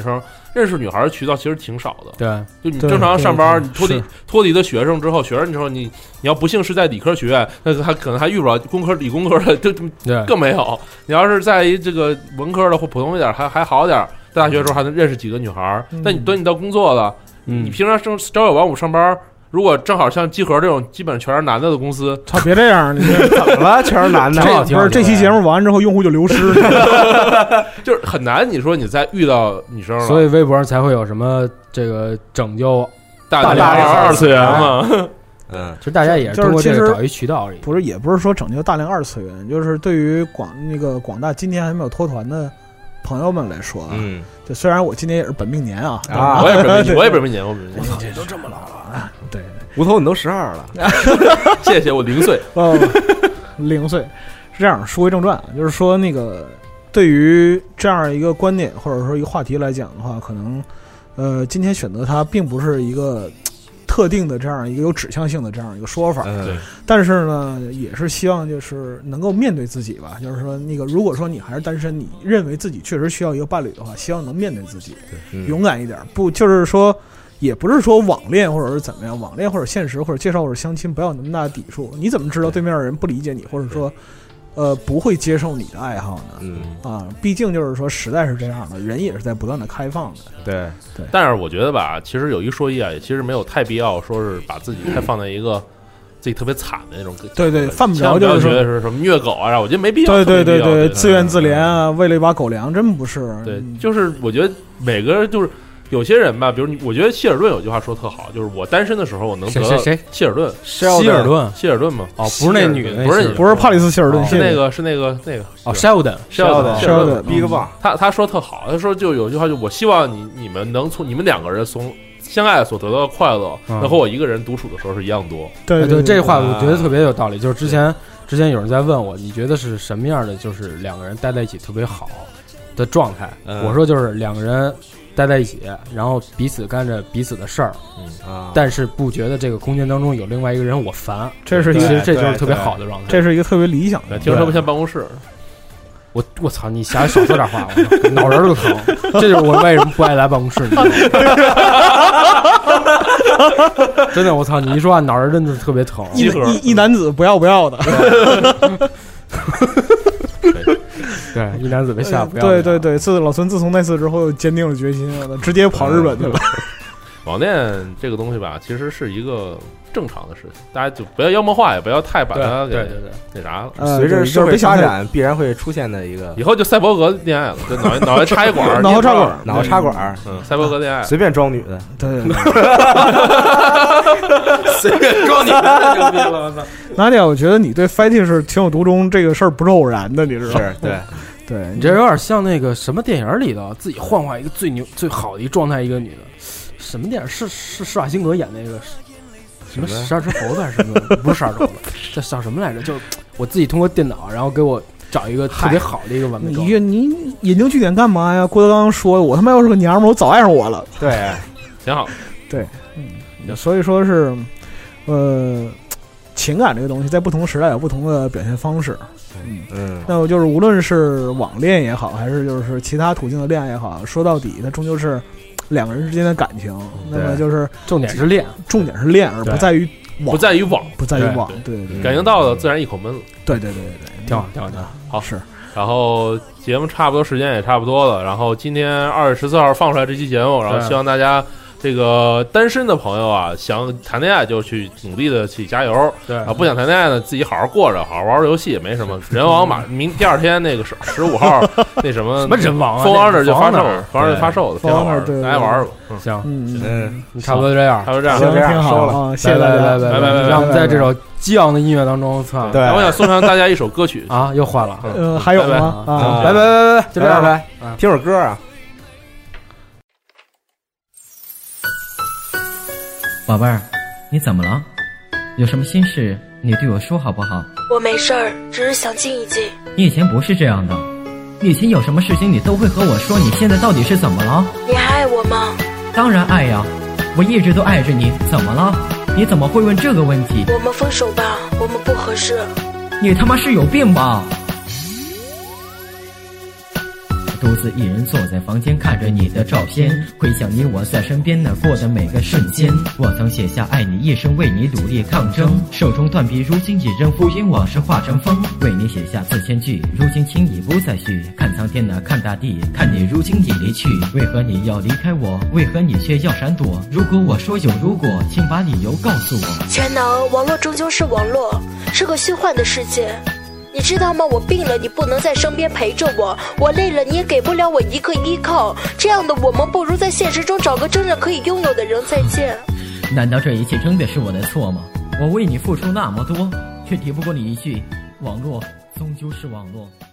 认识女孩的渠道其实挺少的。 对， 就你正常上班，你脱离的学生之后，你要不幸是在理科学院，那他可能还遇不着理工科的，就更没有。你要是在这个文科的或普通一点，还好点，在大学的时候还能认识几个女孩。但你等你到工作了，你平常朝九晚五上班。如果正好像集合这种基本上全是男的公司， 操，别这样，你怎么了？全是男的， 不是这期节目完之后用户就流失， 就是很难。你说你再遇到女生了， 所以微博上才会有什么这个拯救大龄二次元嘛。 其实大家也是通过这个找一渠道而已。 不是，也不是说拯救大龄二次元，就是对于广大今天还没有脱团的朋友们来说啊，就虽然我今年也是本命年啊， 我也本命年，我都这么老了，对， 无头你都12了， 谢谢我0岁 0岁是这样。说回正传，就是说那个对于这样一个观点或者说一个话题来讲的话，可能今天选择它并不是一个特定的这样一个有指向性的这样一个说法，但是呢，也是希望就是能够面对自己吧。就是说，如果说你还是单身，你认为自己确实需要一个伴侣的话，希望能面对自己，勇敢一点。不就是说，也不是说网恋或者是怎么样，网恋或者现实或者介绍或者相亲，不要有那么大的抵触。你怎么知道对面的人不理解你，或者说不会接受你的爱好呢？毕竟就是说时代是这样的，人也是在不断的开放的。 对。 但是我觉得吧，其实有一说一啊，也其实没有太必要说是把自己太放在一个自己特别惨的那种。 对，犯不着就是觉得是什么虐狗啊，我觉得没必要。 对，自怨自怜啊，为了一把狗粮，真不是。 对，就是我觉得每个就是。有些人吧，比如我觉得希尔顿有句话说特好，就是我单身的时候我能得到谁希尔顿嘛？ 哦，不是那女的， 不是帕里斯希尔顿， 是那个哦 Sheldon Big Bang， 他说特好，他说就有句话，就我希望你们能从你们两个人从相爱所得到的快乐，能和我一个人独处的时候是一样多。 对， 这话我觉得特别有道理。就是之前有人在问我，你觉得是什么样的就是两个人待在一起特别好的状态？我说就是两个人待在一起，然后彼此干着彼此的事儿，但是不觉得这个空间当中有另外一个人我烦， 这是其实这就是特别好的状态， 这是一个特别理想的。 听说不像办公室， 我操，你少说点话，我脑仁都疼。这就是我为什么不爱来办公室。真的，我操，你一说话脑仁真的特别疼。 一男子不要的。 对，一男子被吓不要。 对，老孙自从那次之后坚定了决心，直接跑日本去了。 网恋这个东西吧，其实是一个正常的事情，大家就不要妖魔化，也不要太把它给那啥了。 随着社会发展，必然会出现的一个， 以后就赛博格恋爱了，就脑袋插一管， 脑插管， 赛博格恋爱， 随便装女的， 对， 随便装女的，牛逼了，我操！ 娜迪亚，我觉得你对 fetish 情有独钟这个事儿不是偶然的，你知道吗？对， 你这有点像那个什么电影里头，自己幻化一个最好的一状态一个女的，什么电影是施瓦辛格演那个什么12只猴子还是什么？不是12只猴子，这叫什么来着？就是我自己通过电脑，然后给我找一个特别好的一个完美状态。 你引经据典干嘛呀？郭德纲说，我他妈要是个娘们儿，我早爱上我了。 对， 挺好。 对，所以说是，情感这个东西在不同时代有不同的表现方式。那么就是无论是网恋也好，还是就是其他途径的恋爱也好，说到底，它终究是两个人之间的感情。那么就是重点是恋， 而不在于网，不在于网。对， 感情到了自然一口闷了。 对， 挺好。 好是。然后节目差不多时间也差不多了，然后今天2月14号放出来这期节目，然后希望大家。这个单身的朋友啊，想谈恋爱就去努力的去加油。 对啊，不想谈恋爱呢，自己好好过着，好好玩游戏也没什么。人王第二天那个15号那什么人王啊， 风王这就发售了，挺好玩的，大家玩吧。 行，差不多这样， 挺好了，谢谢大家， 拜。让我们在这首激昂的音乐当中， 对，我想送上大家一首歌曲啊，又换了， 还有吗？ 啊，拜，就这样呗， 听首歌啊。 宝贝儿，你怎么了？有什么心事你对我说好不好？ 我没事儿，只是想静一静。 你以前不是这样的，以前有什么事情你都会和我说，你现在到底是怎么了？ 你还爱我吗？ 当然爱呀，我一直都爱着你，怎么了？你怎么会问这个问题？ 我们分手吧，我们不合适。 你他妈是有病吧？ 独自一人坐在房间看着你的照片，回想你我在身边过的每个瞬间。我曾写下爱你一生，为你努力抗争，手中断笔如今已扔，浮云往事化成风，为你写下字千句，如今轻易不再续。看苍天看大地，看你如今已离去，为何你要离开我？为何你却要闪躲？如果我说有如果，请把理由告诉我。 全能，网络终究是网络，是个虚幻的世界。你知道吗？我病了，你不能在身边陪着我；我累了，你也给不了我一个依靠。这样的我们，不如在现实中找个真正可以拥有的人再见。 难道这一切真的是我的错吗？我为你付出那么多，却抵不过你一句“网络终究是网络”。